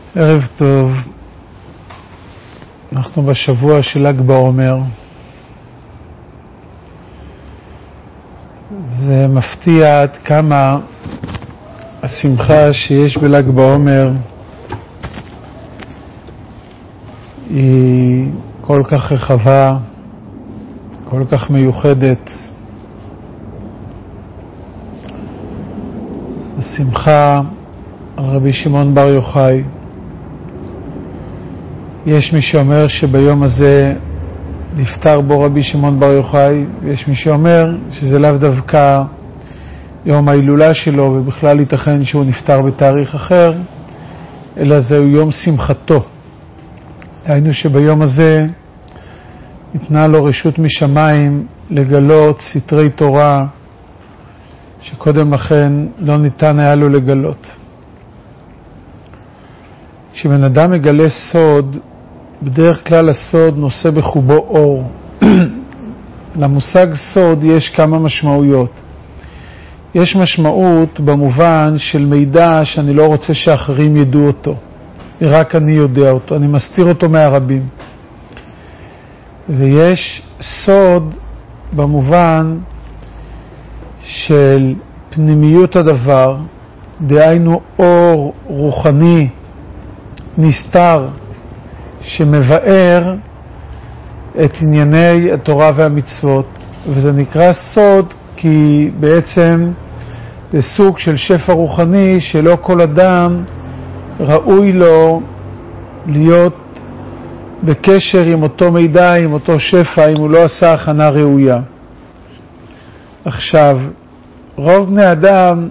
ערב טוב, אנחנו בשבוע של ל"ג בעומר. זה מפתיע עד כמה השמחה שיש בל"ג בעומר היא כל כך רחבה, כל כך מיוחדת. השמחה על רבי שמעון בר יוחאי. יש מי שאומר שביום הזה נפטר בו רבי שמעון בר יוחאי, ויש מי שאומר שזה לאו דווקא יום ההילולה שלו, ובכלל ייתכן שהוא נפטר בתאריך אחר, אלא זהו יום שמחתו. היינו שביום הזה ניתנה לו רשות משמיים לגלות סתרי תורה שקודם לכן לא ניתן היה לו לגלות. כשבן אדם מגלה סוד, בדרך כלל הסוד נושא בחובו אור. למושג סוד יש כמה משמעויות. יש משמעות במובן של מידע שאני לא רוצה שאחרים ידעו אותו, רק אני יודע אותו, אני מסתיר אותו מהרבים. ויש סוד במובן של פנימיות הדבר, דהיינו אור רוחני נסתר שמבאר את ענייני התורה והמצוות, וזה נקרא סוד כי בעצם זה סוג של שפע רוחני שלא כל אדם ראוי לו להיות בקשר עם אותו מידע, עם אותו שפע, אם הוא לא עשה הכנה ראויה. עכשיו, רוב בני אדם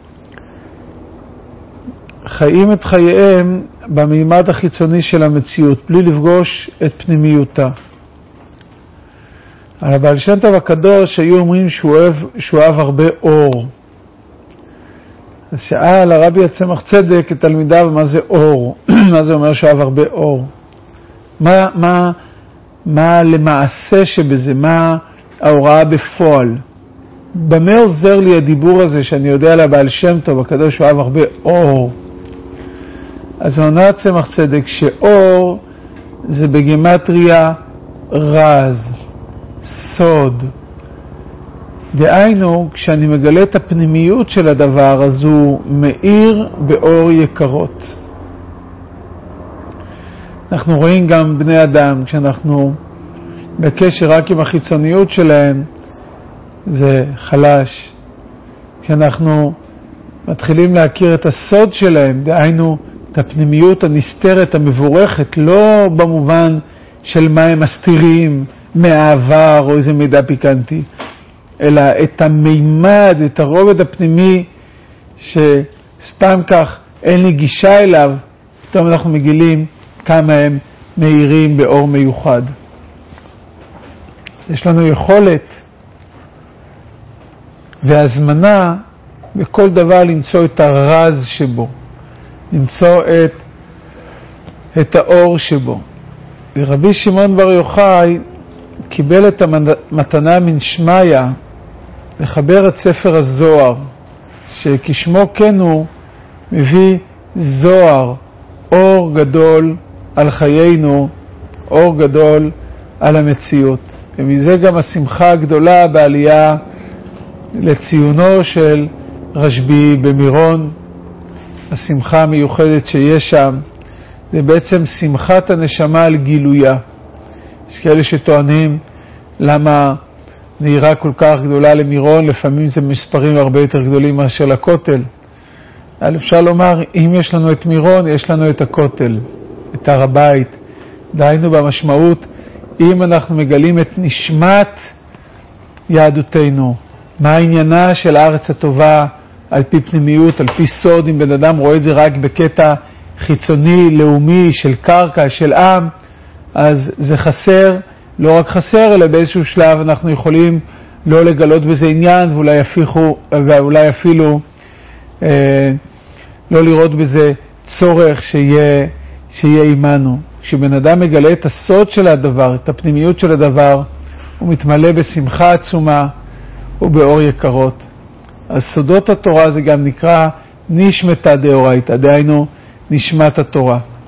חיים את חייהם במימד החיצוני של המציאות, בלי לפגוש את פנימיותה. על הבעל שם טוב הקדוש היו אומרים שהוא אוהב הרבה אור. אז שאל הרבי הצמח צדק את תלמידיו מה זה אור, מה זה אומר שהוא אוהב הרבה אור. מה למעשה שבזה, מה ההוראה בפועל. במה עוזר לי הדיבור הזה שאני יודע על הבעל שם טוב הקדוש שהוא אוהב הרבה אור? אז עונה צמח צדק שאור זה בגימטריה רז, סוד. דהיינו, כשאני מגלה את הפנימיות של הדבר, אז הוא מאיר באור יקרות. אנחנו רואים גם בני אדם, כשאנחנו בקשר רק עם החיצוניות שלהם, זה חלש. כשאנחנו מתחילים להכיר את הסוד שלהם, דהיינו, את הפנימיות הנסתרת, המבורכת, לא במובן של מה הם מסתירים מהעבר או איזה מידע פיקנטי, אלא את המימד, את הרובד הפנימי שסתם כך אין לי גישה אליו, פתאום אנחנו מגילים כמה הם מאירים באור מיוחד. יש לנו יכולת והזמנה בכל דבר למצוא את הרז שבו, למצוא את האור שבו. ורבי שמעון בר יוחאי קיבל את המתנה מן שמיא לחבר את ספר הזוהר, שכשמו כן הוא מביא זוהר, אור גדול על חיינו, אור גדול על המציאות. ומזה גם השמחה הגדולה בעלייה לציונו של רשב"י במירון. השמחה המיוחדת שיש שם זה בעצם שמחת הנשמה על גילויה. יש כאלה שטוענים למה נהירה כל כך גדולה למירון, לפעמים זה מספרים הרבה יותר גדולים מאשר לכותל. אבל אפשר לומר, אם יש לנו את מירון, יש לנו את הכותל, את הר הבית. דהיינו במשמעות, אם אנחנו מגלים את נשמת יהדותנו, מה העניינה של הארץ הטובה על פי פנימיות, על פי סוד, אם בן אדם רואה את זה רק בקטע חיצוני, לאומי, של קרקע, של עם, אז זה חסר, לא רק חסר, אלא באיזשהו שלב אנחנו יכולים לא לגלות בזה עניין, ואולי אפילו לא לראות בזה צורך שיהיה עימנו. כשבן אדם מגלה את הסוד של הדבר, את הפנימיות של הדבר, הוא מתמלא בשמחה עצומה ובאור יקרות. אז סודות התורה זה גם נקרא נשמתא דאורייתא, דהיינו נשמת התורה.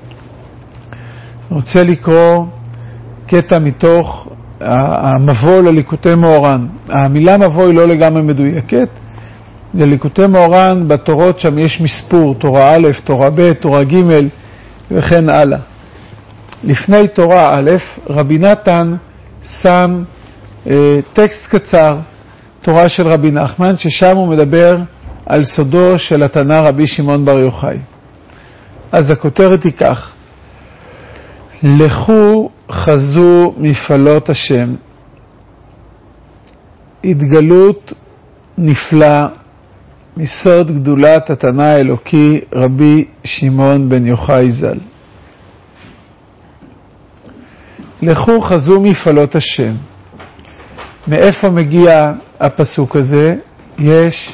אני רוצה לקרוא קטע מתוך המבוא לליקוטי מאורן. המילה מבוא היא לא לגמרי מדויקת. לליקוטי מאורן בתורות שם יש מספור, תורה א', תורה ב', תורה ג' וכן הלאה. לפני תורה א', רבי נתן שם טקסט קצר, תורה של רבי נחמן, ששם הוא מדבר על סודו של התנא רבי שמעון בר יוחאי. אז הכותרת היא כך: לכו חזו מפעלות השם, התגלות נפלא מסוד גדולת התנא האלוקי רבי שמעון בן יוחאי ז"ל. לכו חזו מפעלות השם. מאיפה מגיע הפסוק הזה? יש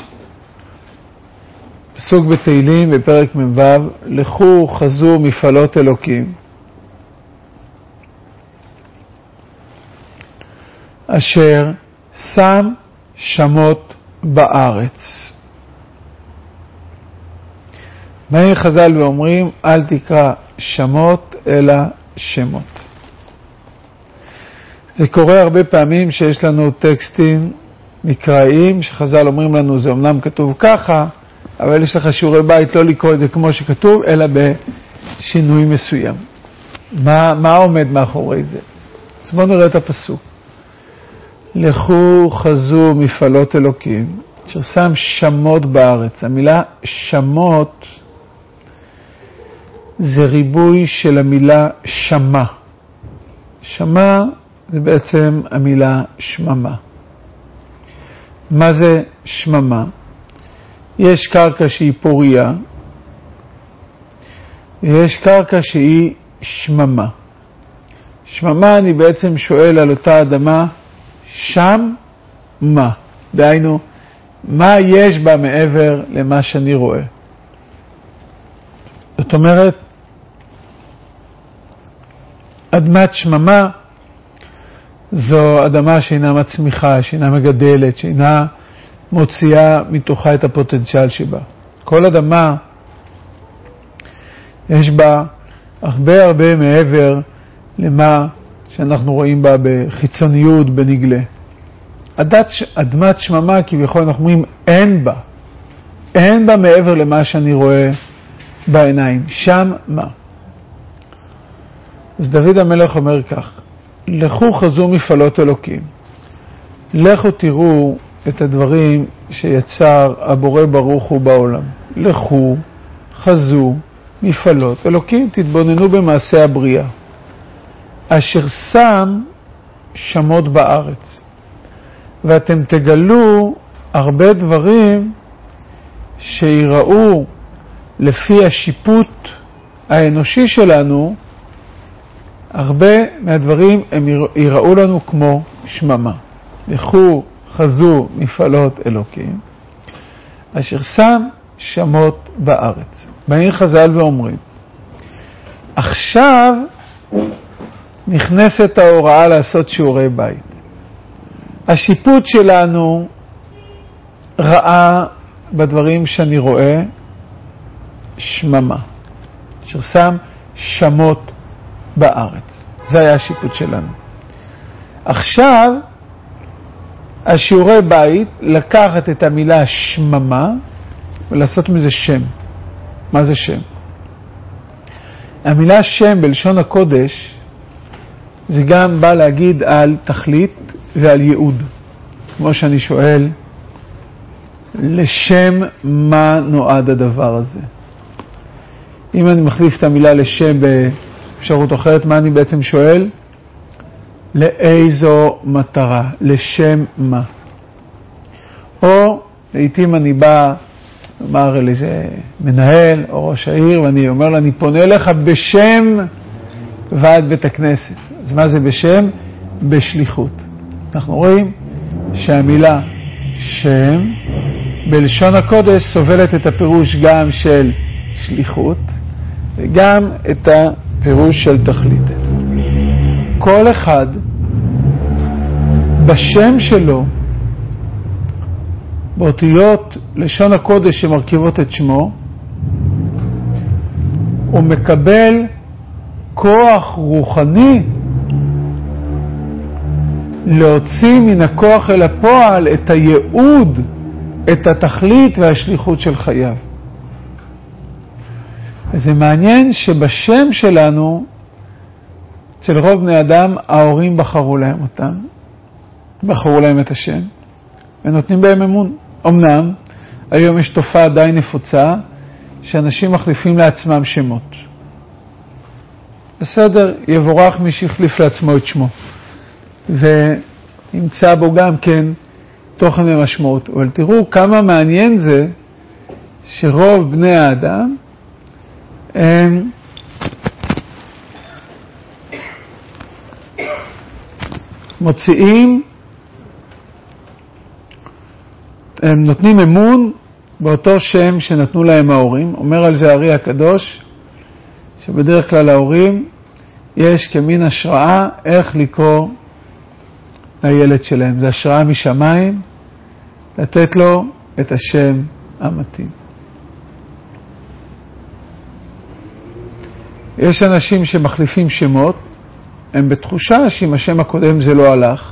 פסוק בתהילים בפרק מ"ו, לכו חזו מפעלות אלוקים, אשר שם שמות בארץ. באים חז"ל ואומרים, אל תקרא שמות אלא שמות. זה קורה הרבה פעמים שיש לנו טקסטים מקראיים שחז"ל אומרים לנו זה אומנם כתוב ככה, אבל יש לך שיעורי בית לא לקרוא את זה כמו שכתוב, אלא בשינוי מסוים. מה עומד מאחורי זה? אז בואו נראה את הפסוק. לכו חזו מפעלות אלוקים, אשר שם שמות בארץ. המילה שמות זה ריבוי של המילה שמה. שמה זה בעצם המילה שממה. מה זה שממה? יש קרקע שהיא פוריה, ויש קרקע שהיא שממה. שממה אני בעצם שואל על אותה אדמה, שם מה? דהיינו, מה יש בה מעבר למה שאני רואה? זאת אומרת, אדמת שממה זו אדמה שאינה מצמיחה, שאינה מגדלת, שאינה מוציאה מתוכה את הפוטנציאל שבה. כל אדמה יש בה הרבה מעבר למה שאנחנו רואים בה בחיצוניות, בנגלה. אדמת שממה כביכול אנחנו אומרים אין בה מעבר למה שאני רואה בעיניים. שם מה? אז דוד המלך אומר כך, לכו חזו מפעלות אלוקים. לכו תראו את הדברים שיצר הבורא ברוך הוא בעולם. לכו, חזו, מפעלות אלוקים, תתבוננו במעשה הבריאה. אשר שם שמות בארץ. ואתם תגלו הרבה דברים שיראו לפי השיפוט האנושי שלנו, הרבה מהדברים הם יראו לנו כמו שממה. לכו חזו מפעלות אלוקים, אשר שם שמות בארץ. באים חז"ל ואומרים, עכשיו נכנסת ההוראה לעשות שיעורי בית. השיפוט שלנו ראה בדברים שאני רואה שממה, אשר שם שמות בארץ. זה היה השיפוט שלנו. עכשיו, השיעורי בית, לקחת את המילה שממה ולעשות מזה שם. מה זה שם? המילה שם בלשון הקודש, זה גם בא להגיד על תכלית ועל ייעוד. כמו שאני שואל, לשם מה נועד הדבר הזה? אם אני מחליף את המילה לשם באפשרות אחרת, מה אני בעצם שואל? לאיזו מטרה? לשם מה? או לעתים אני בא לומר אל איזה מנהל או ראש העיר, ואני אומר לו, אני פונה לך בשם ועד בית הכנסת. אז מה זה בשם? בשליחות. אנחנו רואים שהמילה שם בלשון הקודש סובלת את הפירוש גם של שליחות וגם את הפירוש של תכלית. כל אחד בשם שלו, באותיות לשון הקודש שמרכיבות את שמו, הוא מקבל כוח רוחני להוציא מן הכוח אל הפועל את הייעוד, את התכלית והשליחות של חייו. זה מעניין שבשם שלנו, אצל רוב בני אדם, ההורים בחרו להם אותם, בחרו להם את השם, ונותנים בהם אמון. אמנם, היום יש תופעה די נפוצה, שאנשים מחליפים לעצמם שמות. בסדר, יבורך מי שהחליף לעצמו את שמו, וימצא בו גם כן תוכן ומשמעות. אבל תראו כמה מעניין זה שרוב בני האדם הם מוציאים, הם נותנים אמון באותו שם שנתנו להם ההורים. אומר על זה הארי הקדוש, שבדרך כלל ההורים יש כמין השראה איך לקרוא לילד שלהם. זה השראה משמיים לתת לו את השם המתאים. יש אנשים שמחליפים שמות, הם בתחושה שעם השם הקודם זה לא הלך,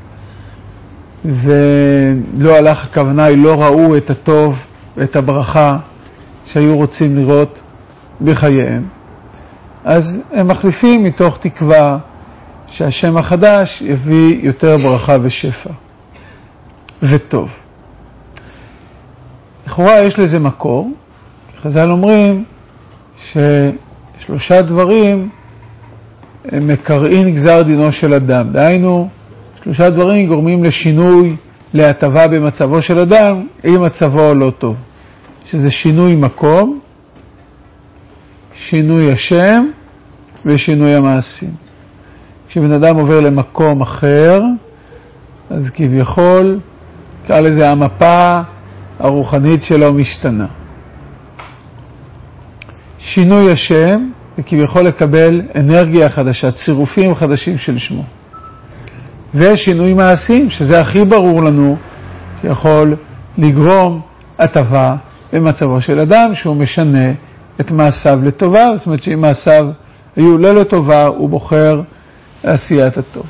ולא הלך הכוונה היא לא ראו את הטוב ואת הברכה שהיו רוצים לראות בחייהם. אז הם מחליפים מתוך תקווה שהשם החדש יביא יותר ברכה ושפע וטוב. לכאורה יש לזה מקור, חז"ל אומרים ששלושה דברים הם מקרעין גזר דינו של אדם. דהיינו, שלושה דברים גורמים לשינוי, להטבה במצבו של אדם, אם מצבו לא טוב. שזה שינוי מקום, שינוי השם ושינוי המעשים. כשבן אדם עובר למקום אחר, אז כביכול, קרא לזה המפה הרוחנית שלו משתנה. שינוי השם, זה כביכול לקבל אנרגיה חדשה, צירופים חדשים של שמו. ושינוי מעשים, שזה הכי ברור לנו, שיכול לגרום הטבה במצבו של אדם, שהוא משנה את מעשיו לטובה, זאת אומרת שאם מעשיו היו לא לטובה, הוא בוחר לעשיית הטוב.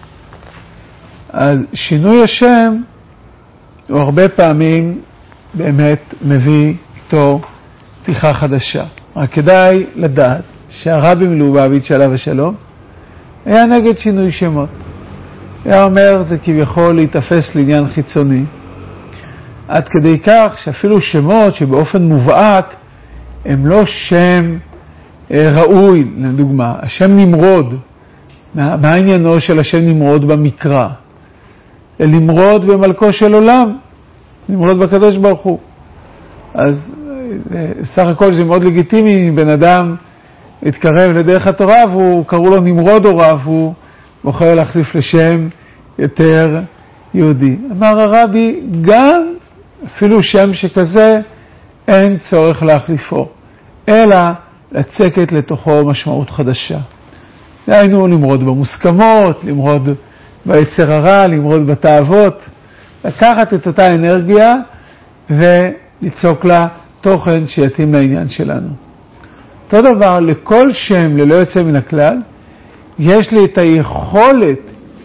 אז שינוי השם, הוא הרבה פעמים באמת מביא איתו פתיחה חדשה. רק כדאי לדעת שהרבי מלובביץ' עליו השלום היה נגד שינוי שמות. היה אומר זה כביכול להתאפס לעניין חיצוני. עד כדי כך שאפילו שמות שבאופן מובהק הם לא שם ראוי, לדוגמה, השם נמרוד. מה עניינו של השם נמרוד במקרא? למרוד במלכו של עולם, נמרוד בקדוש ברוך הוא. אז סך הכל זה מאוד לגיטימי, בן אדם התקרב לדרך התורה והוא קראו לו נמרוד הוריו, והוא בוחר להחליף לשם יותר יהודי. אמר הרבי, גם אפילו שם שכזה אין צורך להחליפו, אלא לצקת לתוכו משמעות חדשה. דהיינו למרוד במוסכמות, למרוד ביצר הרע, למרוד בתאוות, לקחת את אותה אנרגיה וליצוק לה תוכן שיתאים לעניין שלנו. אותו דבר, לכל שם ללא יוצא מן הכלל, יש לי את היכולת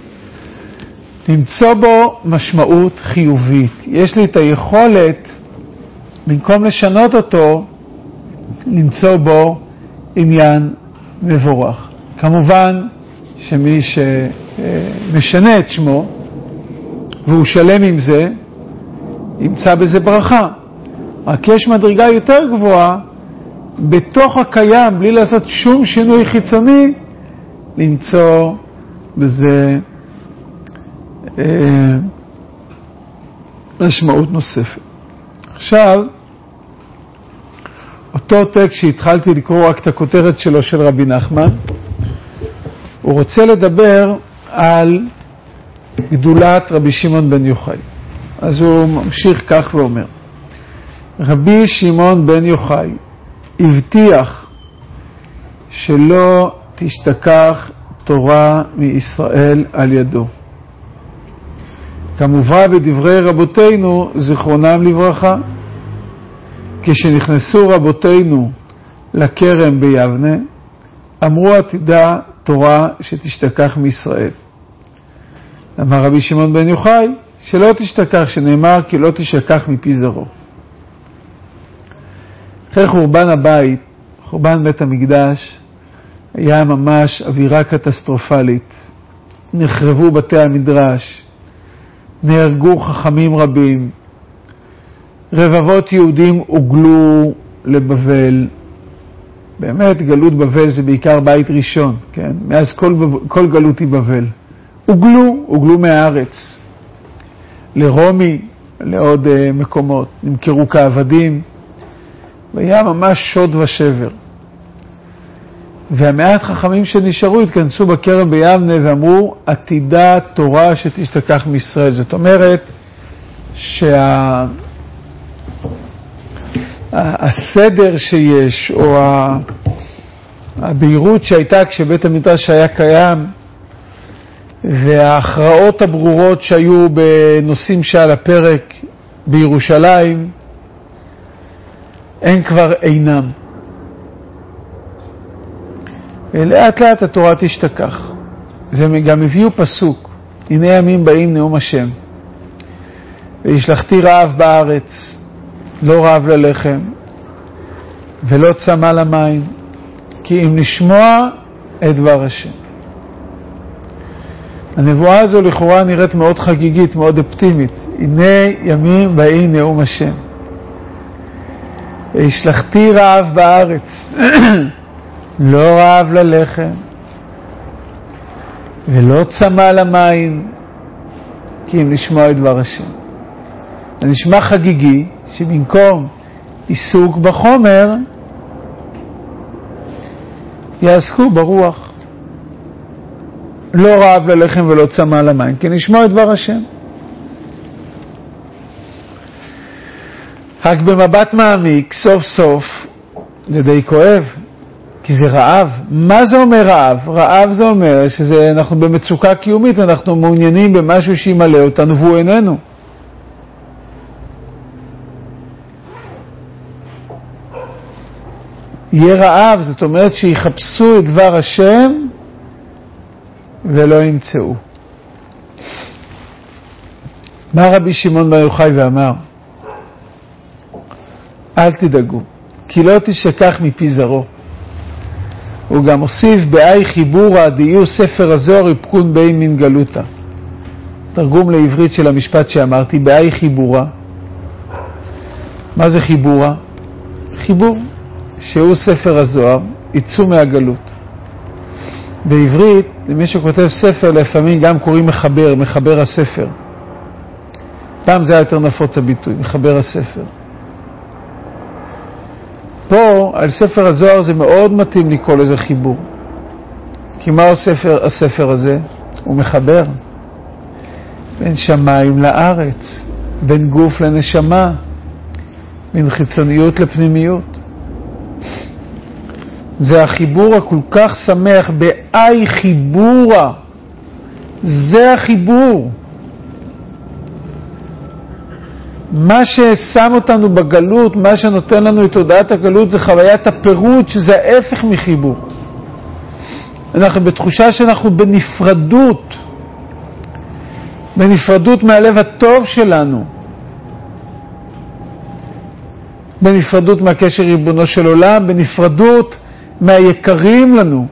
למצוא בו משמעות חיובית. יש לי את היכולת, במקום לשנות אותו, למצוא בו עניין מבורך. כמובן שמי שמשנה את שמו, והוא שלם עם זה, ימצא בזה ברכה. רק יש מדרגה יותר גבוהה, בתוך הקיים, בלי לעשות שום שינוי חיצוני, למצוא בזה משמעות נוספת. עכשיו, אותו טקסט שהתחלתי לקרוא רק את הכותרת שלו של רבי נחמן, הוא רוצה לדבר על גדולת רבי שמעון בן יוחאי. אז הוא ממשיך כך ואומר, רבי שמעון בן יוחאי הבטיח שלא תשתכח תורה מישראל על ידו. כמובן בדברי רבותינו זיכרונם לברכה, כשנכנסו רבותינו לכרם ביבנה, אמרו עתידה תורה שתשתכח מישראל. אמר רבי שמעון בן יוחאי, שלא תשתכח, שנאמר כי לא תשכח מפי זרעו. אחרי חורבן הבית, חורבן בית המקדש, היה ממש אווירה קטסטרופלית. נחרבו בתי המדרש, נהרגו חכמים רבים, רבבות יהודים הוגלו לבבל. באמת גלות בבל זה בעיקר בית ראשון, כן? מאז כל גלות היא בבל. הוגלו מהארץ לרומי, לעוד מקומות, נמכרו כעבדים, והיה ממש שוד ושבר. והמעט חכמים שנשארו התכנסו בכרם ביבנה ואמרו, עתידה תורה שתשתכח מישראל. זאת אומרת שהסדר שיש, או הבהירות שהייתה כשבית המדרש היה קיים, וההכרעות הברורות שהיו בנושאים שעל הפרק בירושלים, הן כבר אינם. ולאט לאט התורה תשתכח. והם גם הביאו פסוק, הנה ימים באים נאום השם. וישלחתי רעב בארץ, לא רעב ללחם, ולא צמא למים, כי אם לשמוע את דבר השם. הנבואה הזו לכאורה נראית מאוד חגיגית, מאוד אופטימית. הנה ימים באים נאום השם. וישלחתי רעב בארץ, לא רעב ללחם, ולא צמא למים, כי אם לשמוע את דבר השם. זה נשמע חגיגי, שבמקום עיסוק בחומר, יעסקו ברוח. לא רעב ללחם ולא צמא למים, כי נשמע את דבר השם. רק במבט מעמיק, סוף סוף, זה די כואב, כי זה רעב. מה זה אומר רעב? רעב זה אומר שאנחנו במצוקה קיומית, אנחנו מעוניינים במשהו שימלא אותנו והוא איננו. יהיה רעב, זאת אומרת שיחפשו את דבר השם ולא ימצאו. מה רבי שמעון בר יוחאי ואמר? אל תדאגו, כי לא תשכח מפי זרעו. הוא גם הוסיף, באי חיבורה דיהו ספר הזוהר יפקון בין מן גלותה. תרגום לעברית של המשפט שאמרתי, באי חיבורה. מה זה חיבורה? חיבור, שהוא ספר הזוהר, יצאו מהגלות. בעברית, למי שכותב ספר, לפעמים גם קוראים מחבר הספר. פעם זה היה יותר נפוץ הביטוי, מחבר הספר. פה, על ספר הזוהר, זה מאוד מתאים לקרוא לזה חיבור. כי מה הספר הזה? הוא מחבר בין שמיים לארץ, בין גוף לנשמה, בין חיצוניות לפנימיות. זה החיבור הכל כך שמח, באי חיבורה. זה החיבור. מה ששם אותנו בגלות, מה שנותן לנו את תודעת הגלות, זה חוויית הפירוט, שזה ההפך מחיבור. אנחנו בתחושה שאנחנו בנפרדות, בנפרדות מהלב הטוב שלנו, בנפרדות מהקשר ריבונו של עולם, בנפרדות מהיקרים לנו.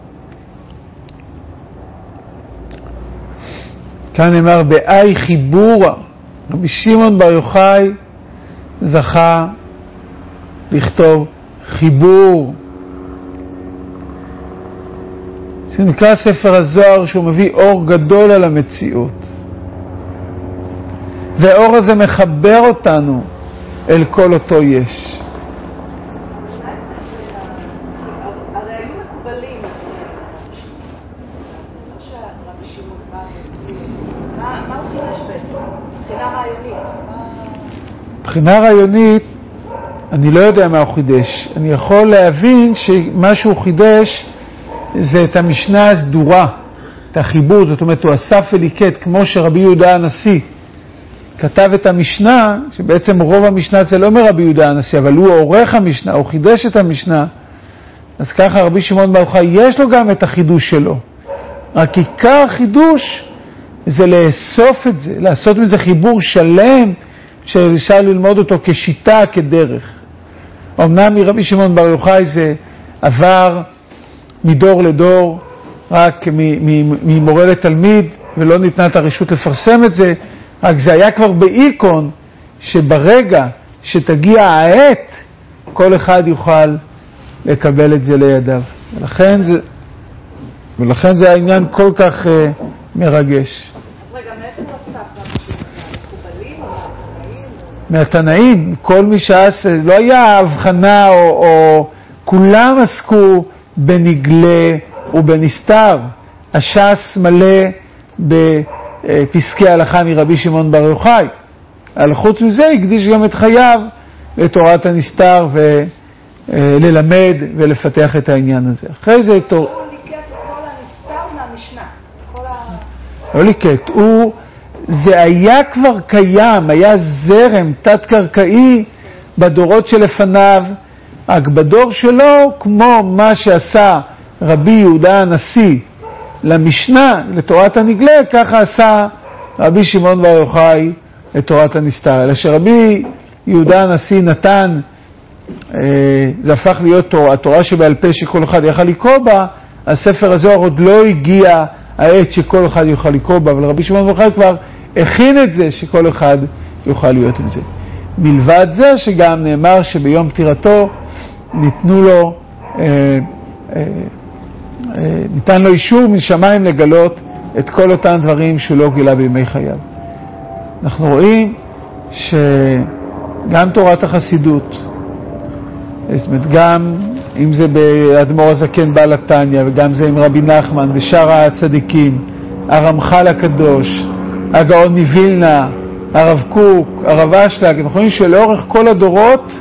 כאן נאמר באי חיבורה. רבי שמעון בר יוחאי זכה לכתוב חיבור. זה נקרא ספר הזוהר, שהוא מביא אור גדול על המציאות. והאור הזה מחבר אותנו אל כל אותו יש. הרי היו מקובלים, מה הוא חידש בעצם? מבחינה רעיונית. מבחינה רעיונית, אני לא יודע מה הוא חידש. אני יכול להבין שמה שהוא חידש זה את המשנה הסדורה, את החיבור. זאת אומרת, הוא אסף וליקט, כמו שרבי יהודה הנשיא כתב את המשנה, שבעצם רוב המשנה זה לא אומר רבי יהודה הנשיא, אבל הוא עורך המשנה, הוא חידש את המשנה, אז ככה רבי שמעון בר יוחאי יש לו גם את החידוש שלו. רק עיקר החידוש זה לאסוף את זה, לעשות מזה חיבור שלם שאפשר ללמוד אותו כשיטה, כדרך. אמנם מרבי שמעון בר יוחאי זה עבר מדור לדור, רק ממורה לתלמיד, ולא ניתנה את הרשות לפרסם את זה, רק זה היה כבר באיקון שברגע שתגיע העת, כל אחד יוכל לקבל את זה לידיו. ולכן זה העניין כל כך מרגש. אז רגע, מאיפה נוסף מהמקובלים או מהתנאים? מהתנאים, כל מי שעשה, לא היה הבחנה או כולם עסקו בנגלה ובנסתר. הש"ס מלא בפסקי ההלכה מרבי שמעון בר יוחאי. על חוץ מזה הקדיש גם את חייו לתורת הנסתר וללמד ולפתח את העניין הזה. אחרי זה הוא ליקט את כל הנסתר מהמשנה. לא ליקט, זה היה כבר קיים, היה זרם תת-קרקעי בדורות שלפניו, רק בדור שלו, כמו מה שעשה רבי יהודה הנשיא למשנה, לתורת הנגלה, ככה עשה רבי שמעון בר יוחאי לתורת הנסתר. אלא שרבי יהודה הנשיא נתן, זה הפך להיות התורה שבעל פה שכל אחד יוכל לקרוא בה, הספר הזה עוד לא הגיע העת שכל אחד יוכל לקרוא בה, אבל רבי שמעון בר יוחאי כבר הכין את זה שכל אחד יוכל להיות עם זה. מלבד זה שגם נאמר שביום פטירתו ניתנו לו, ניתן לו אישור משמיים לגלות את כל אותם דברים שהוא לא גילה בימי חייו. אנחנו רואים שגם תורת החסידות, זאת אומרת, גם אם זה באדמו"ר הזקן בעל התניא, וגם זה עם רבי נחמן ושאר הצדיקים, הרמח"ל הקדוש, הגאון מווילנה, הרב קוק, הרב אשלג, אנחנו רואים שלאורך כל הדורות,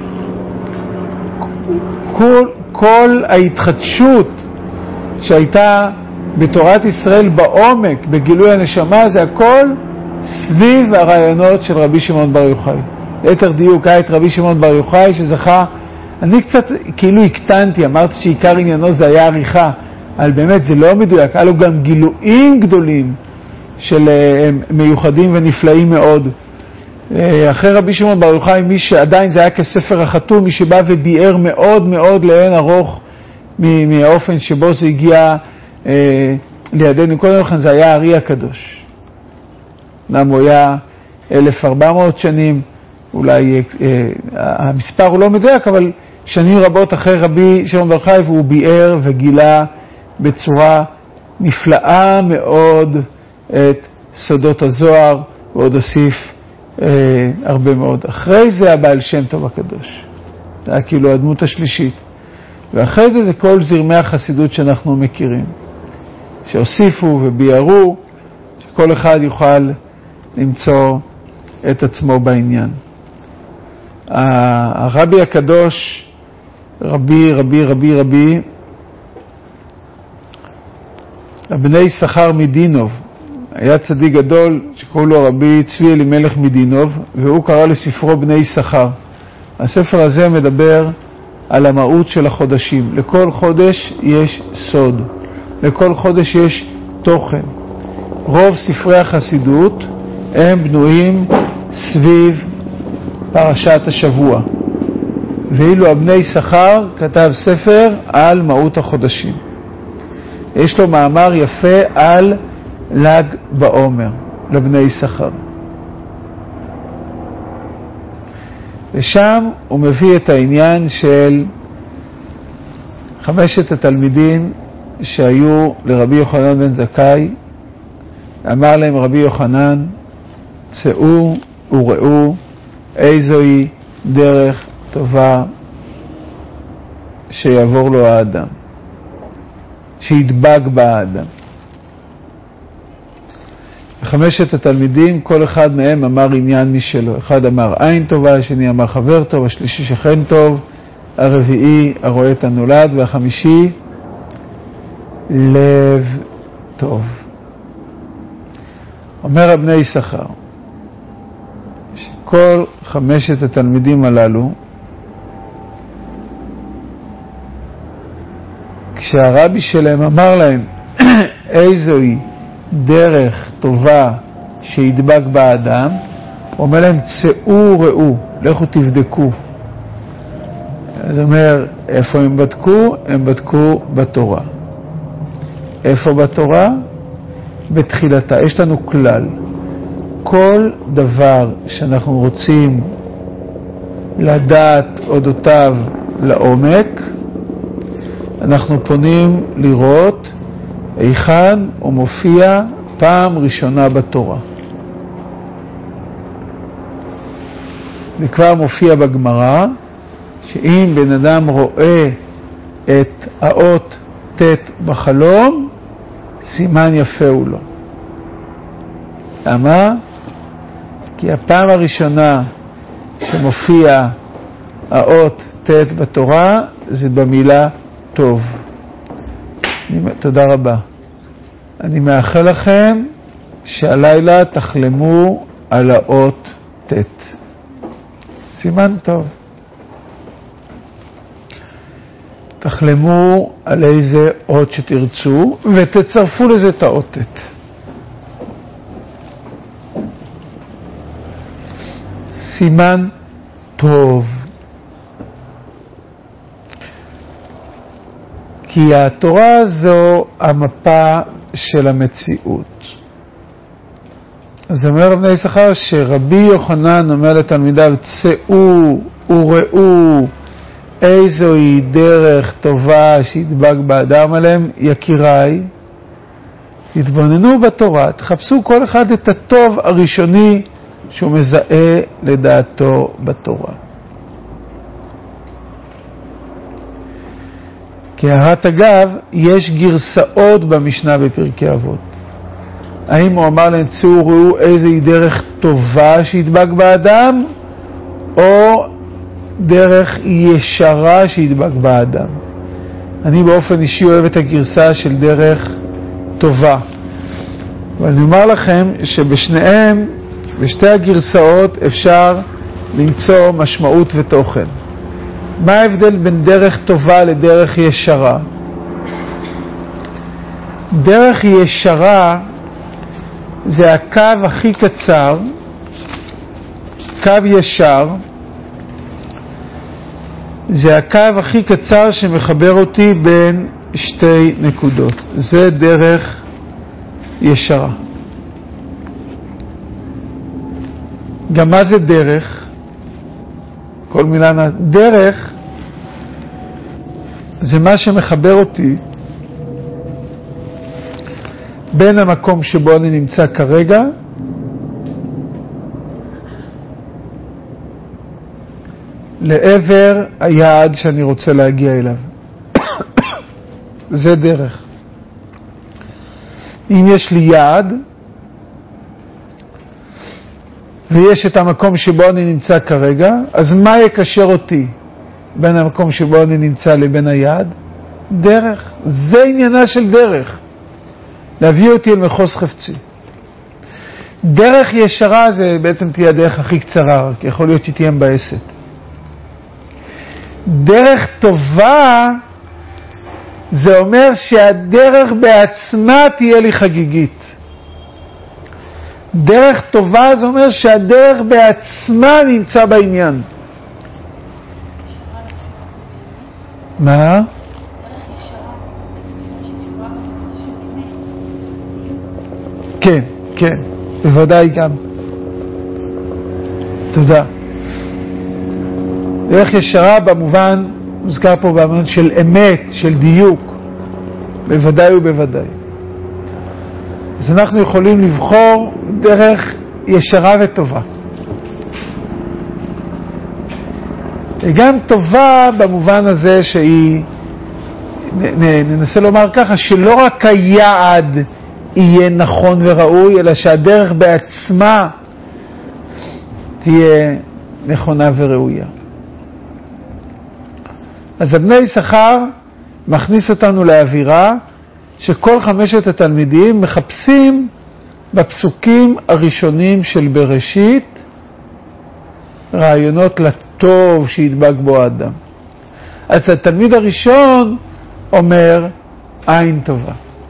כל ההתחדשות שהייתה בתורת ישראל בעומק, בגילוי הנשמה, זה הכל סביב הרעיונות של רבי שמעון בר יוחאי. ליתר דיוק, היה את רבי שמעון בר יוחאי שזכה, אני קצת כאילו הקטנתי, אמרתי שעיקר עניינו זה היה עריכה, אבל באמת זה לא מדויק, היה לו גם גילויים גדולים של מיוחדים ונפלאים מאוד. אחרי רבי שמעון בר יוחאי, מי שעדיין זה היה כספר החתום, מי שבא וביאר מאוד מאוד לאין ארוך מהאופן שבו זה הגיע לידינו, קודם לכן זה היה הארי הקדוש. למה הוא היה 1400 שנים, אולי המספר הוא לא מדויק, אבל שנים רבות אחרי רבי שמעון בר יוחאי, והוא ביאר וגילה בצורה נפלאה מאוד את סודות הזוהר, ועוד הוסיף הרבה מאוד. אחרי זה הבעל שם טוב הקדוש. זה היה כאילו הדמות השלישית. ואחרי זה כל זרמי החסידות שאנחנו מכירים, שהוסיפו וביארו, שכל אחד יוכל למצוא את עצמו בעניין. הרבי הקדוש, רבי בני יששכר מדינוב, היה צדיק גדול שקראו לו רבי צבי אלימלך מדינוב, והוא קרא לספרו בני יששכר. הספר הזה מדבר על המהות של החודשים. לכל חודש יש סוד, לכל חודש יש תוכן. רוב ספרי החסידות הם בנויים סביב פרשת השבוע, ואילו הבני יששכר כתב ספר על מהות החודשים. יש לו מאמר יפה על ל"ג בעומר לבני יששכר, ושם הוא מביא את העניין של 5 התלמידים שהיו לרבי יוחנן בן זכאי. אמר להם רבי יוחנן, צאו וראו איזוהי דרך טובה שיעבור לו האדם, שידבק באדם. 5 התלמידים, כל אחד מהם אמר עניין משלו. אחד אמר עין טובה, השני אמר חבר טוב, השלישי שכן טוב, הרביעי הרואה את הנולד, והחמישי לב טוב. אומר הבני יששכר שכל 5 התלמידים הללו כשהרבי שלהם אמר להם איזוהי דרך טובה שידבק באדם, הוא אומר להם צאו ראו, לכו תבדקו. זאת אומרת, איפה הם בדקו? הם בדקו בתורה. איפה בתורה? בתחילתה. יש לנו כלל. כל דבר שאנחנו רוצים לדעת אודותיו לעומק, אנחנו פונים לראות היכן הוא מופיע פעם ראשונה בתורה. זה כבר מופיע בגמרא, שאם בן אדם רואה את האות ט' בחלום, סימן יפה הוא לו. למה? כי הפעם הראשונה שמופיע האות ט' בתורה זה במילה טוב. תודה רבה. אני מאחל לכם שהלילה תחלמו על האות ט'. סימן טוב. תחלמו על איזה אות שתרצו ותצרפו לזה את האות ט'. סימן טוב. כי התורה זו המפה של המציאות. אז אומר רבי יששכר שרבי יוחנן אומר לתלמידיו צאו וראו איזוהי דרך טובה שידבק באדם עליהם. יקיריי, תתבוננו בתורה, תחפשו כל אחד את הטוב הראשוני שהוא מזהה לדעתו בתורה. כהערת אגב, יש גרסאות במשנה בפרקי אבות. האם הוא אמר להם צאו ראו איזוהי דרך טובה שידבק באדם, או דרך ישרה שידבק באדם? אני באופן אישי אוהב את הגרסה של דרך טובה. ואני אומר לכם שבשניהם, בשתי הגרסאות אפשר למצוא משמעות ותוכן. מה ההבדל בין דרך טובה לדרך ישרה? דרך ישרה זה הקו הכי קצר, קו ישר, זה הקו הכי קצר שמחבר אותי בין שתי נקודות. זה דרך ישרה. גם מה זה דרך? כל מילה דרך זה מה שמחבר אותי בין המקום שבו אני נמצא כרגע לעבר היעד שאני רוצה להגיע אליו. זה דרך. אם יש לי יעד ויש את המקום שבו אני נמצא כרגע, אז מה יקשר אותי בין המקום שבו אני נמצא לבין היעד? דרך. זה עניינה של דרך. להביא אותי אל מחוז חפצי. דרך ישרה זה בעצם תהיה הדרך הכי קצרה, כי יכול להיות שתהיה מבאסת. דרך טובה זה אומר שהדרך בעצמה תהיה לי חגיגית. דרך טובה זה אומר שהדרך בעצמה נמצא בעניין. מה? כן, כן, בוודאי גם. תודה. דרך ישרה במובן, מוזכר פה במובן של אמת, של דיוק, בוודאי ובוודאי. אז אנחנו יכולים לבחור דרך ישרה וטובה. גם טובה במובן הזה שהיא, ננסה לומר ככה, שלא רק היעד יהיה נכון וראוי, אלא שהדרך בעצמה תהיה נכונה וראויה. אז בני יששכר מכניס אותנו לאווירה שכל חמשת התלמידים מחפשים בפסוקים הראשונים של בראשית רעיונות לטוב שידבק בו האדם. אז התלמיד הראשון אומר עין טובה.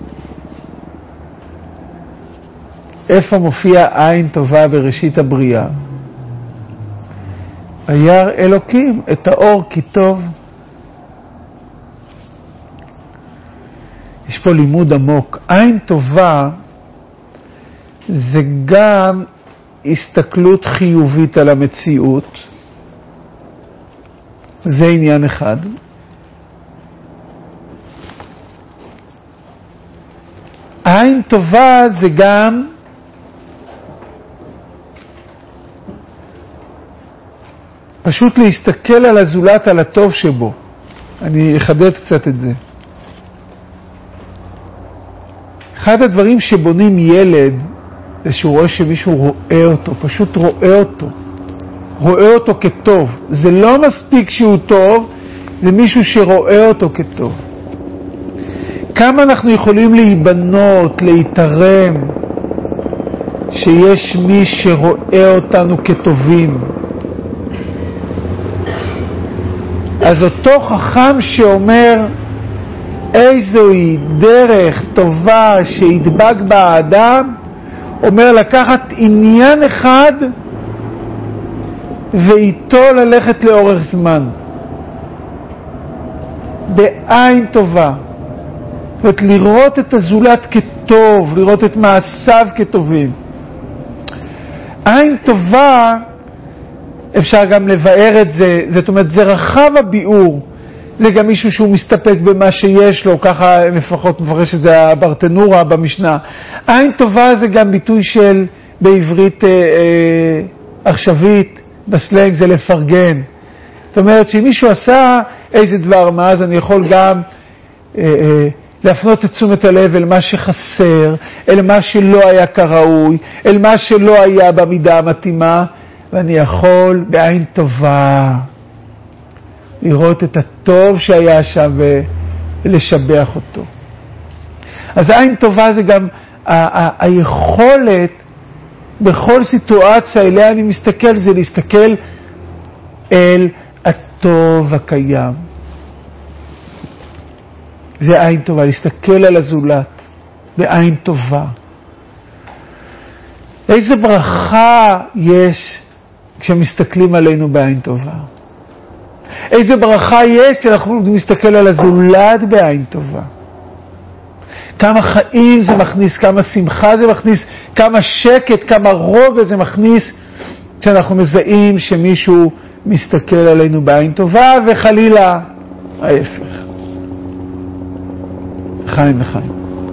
איפה מופיע עין טובה בראשית הבריאה? וירא אלוקים את האור כי טוב. יש פה לימוד עמוק. עין טובה זה גם הסתכלות חיובית על המציאות. זה עניין אחד. עין טובה זה גם פשוט להסתכל על הזולת, על הטוב שבו. אני אחדד קצת את זה. אחד הדברים שבונים ילד זה שהוא רואה שמישהו רואה אותו, פשוט רואה אותו. רואה אותו כטוב. זה לא מספיק שהוא טוב, זה מישהו שרואה אותו כטוב. כמה אנחנו יכולים להיבנות, להתערם, שיש מי שרואה אותנו כטובים. אז אותו חכם שאומר איזוהי דרך טובה שידבק בה האדם, אומר לקחת עניין אחד ואיתו ללכת לאורך זמן. בעין טובה. זאת אומרת, לראות את הזולת כטוב, לראות את מעשיו כטובים. עין טובה, אפשר גם לבאר את זה, זאת אומרת, זה רחב הביאור. זה גם מישהו שהוא מסתפק במה שיש לו, ככה לפחות מפרש את זה הברטנורה במשנה. עין טובה זה גם ביטוי של, בעברית עכשווית, בסלנג זה לפרגן. זאת אומרת, שאם מישהו עשה איזה דבר מה, אז אני יכול גם להפנות את תשומת הלב אל מה שחסר, אל מה שלא היה כראוי, אל מה שלא היה במידה המתאימה, ואני יכול בעין טובה לראות את הטוב שהיה שם ולשבח אותו. אז עין טובה זה גם היכולת בכל סיטואציה אליה אני מסתכל, זה להסתכל אל הטוב הקיים. זה עין טובה, להסתכל על הזולת בעין טובה. איזה ברכה יש כשמסתכלים עלינו בעין טובה. איזה ברכה יש כשאנחנו מסתכל על הזולת בעין טובה. כמה חיים זה מכניס, כמה שמחה זה מכניס, כמה שקט, כמה רוגע זה מכניס, כשאנחנו מזהים שמישהו מסתכל עלינו בעין טובה, וחלילה ההפך. חיים וחיים.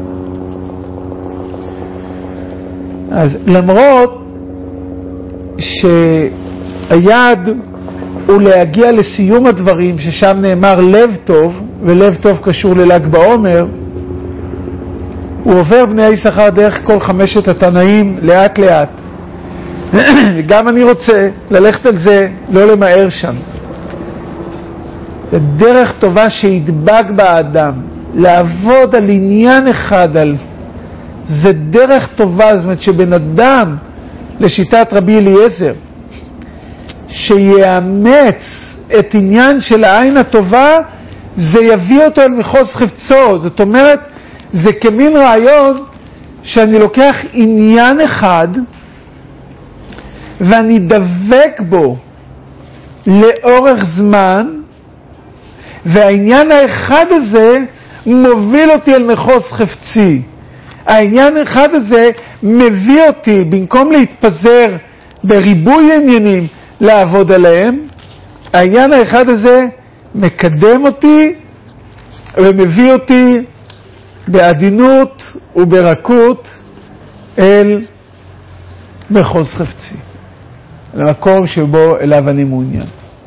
אז למרות שהיעד הוא להגיע לסיום הדברים, ששם נאמר לב טוב, ולב טוב קשור לל"ג בעומר, הוא עובר בני יששכר דרך כל חמשת התנאים לאט לאט. וגם אני רוצה ללכת על זה, לא למהר שם. זה דרך טובה שידבק באדם, לעבוד על עניין אחד, זה דרך טובה. זאת אומרת שבן אדם, לשיטת רבי אליעזר, שיאמץ את עניין של העין הטובה, זה יביא אותו אל מחוז חפצו. זאת אומרת, זה כמין רעיון שאני לוקח עניין אחד ואני דבק בו לאורך זמן, והעניין האחד הזה מוביל אותי אל מחוז חפצי. העניין האחד הזה מביא אותי, במקום להתפזר בריבוי עניינים לעבוד עליהם, העניין האחד הזה מקדם אותי ומביא אותי בעדינות וברכות אל מחוז חפצי, למקום שבו אליו אני מעוניין.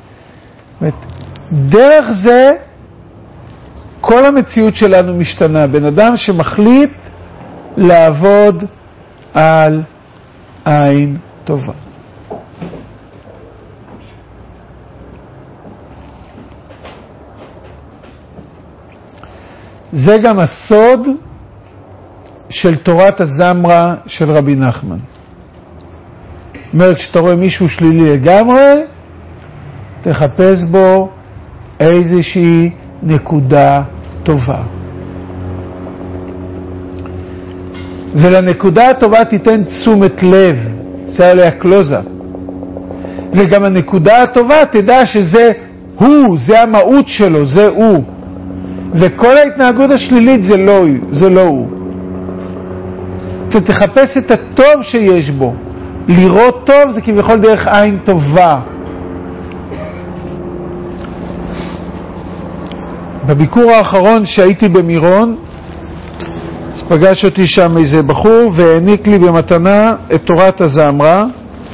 דרך זה כל המציאות שלנו משתנה. בן אדם שמחליט לעבוד על עין טובה. זה גם הסוד של תורת הזמרה של רבי נחמן. אומרת, כשאתה רואה מישהו שלילי לגמרי, תחפש בו איזושהי נקודה טובה. ולנקודה הטובה תיתן תשומת לב, זה עליה קלוזה. וגם הנקודה הטובה תדע שזה הוא, זה המהות שלו, זה הוא. וכל ההתנהגות השלילית זה לא הוא. אתה תחפש את הטוב שיש בו. לראות טוב זה כביכול דרך עין טובה. בביקור האחרון שהייתי במירון, אז פגש אותי שם איזה בחור והעניק לי במתנה את תורת הזמרה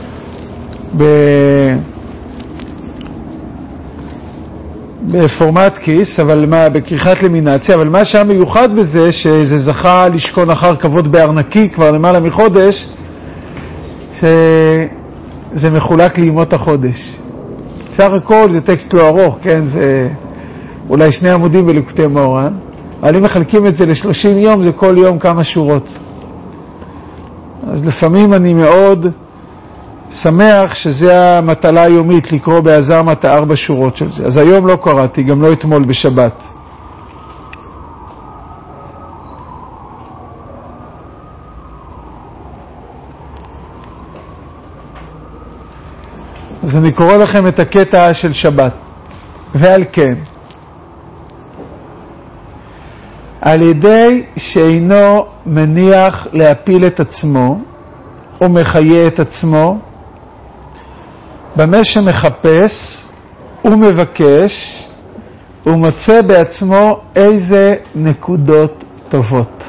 בפורמט כיס, אבל בכריכת למינציה, אבל מה שהיה מיוחד בזה שזה זכה לשכון אחר כבוד בארנקי כבר למעלה מחודש, שזה מחולק לימות החודש. סך הכל זה טקסט לא ארוך, כן, זה אולי 2 עמודים בליקוטי מאורן, אבל אם מחלקים את זה ל30 יום זה כל יום כמה שורות. אז לפעמים אני מאוד שמח שזה המטלה היומית, לקרוא בהזרמה את 4 שורות של זה. אז היום לא קראתי, גם לא אתמול בשבת. אז אני קורא לכם את הקטע של שבת. ועל כן, על ידי שאינו מניח להפיל את עצמו, או מחיה את עצמו, במה שמחפש ומבקש, הוא מוצא בעצמו איזה נקודות טובות.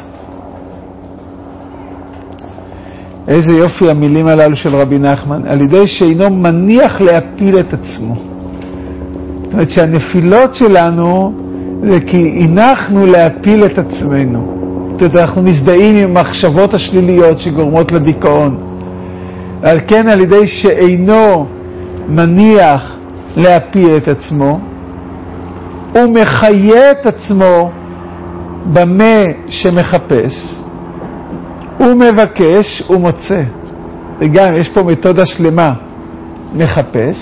איזה יופי המילים הללו של רבי נחמן, על ידי שאינו מניח להפיל את עצמו. זאת אומרת שהנפילות שלנו זה כי הנחנו להפיל את עצמנו. זאת אומרת, אנחנו מזדהים עם המחשבות השליליות שגורמות לדיכאון. על כן, על ידי שאינו מניח להפיל את עצמו, הוא מחיה את עצמו במה שמחפש, הוא מבקש, הוא מוצא. וגם יש פה מתודה שלמה, מחפש,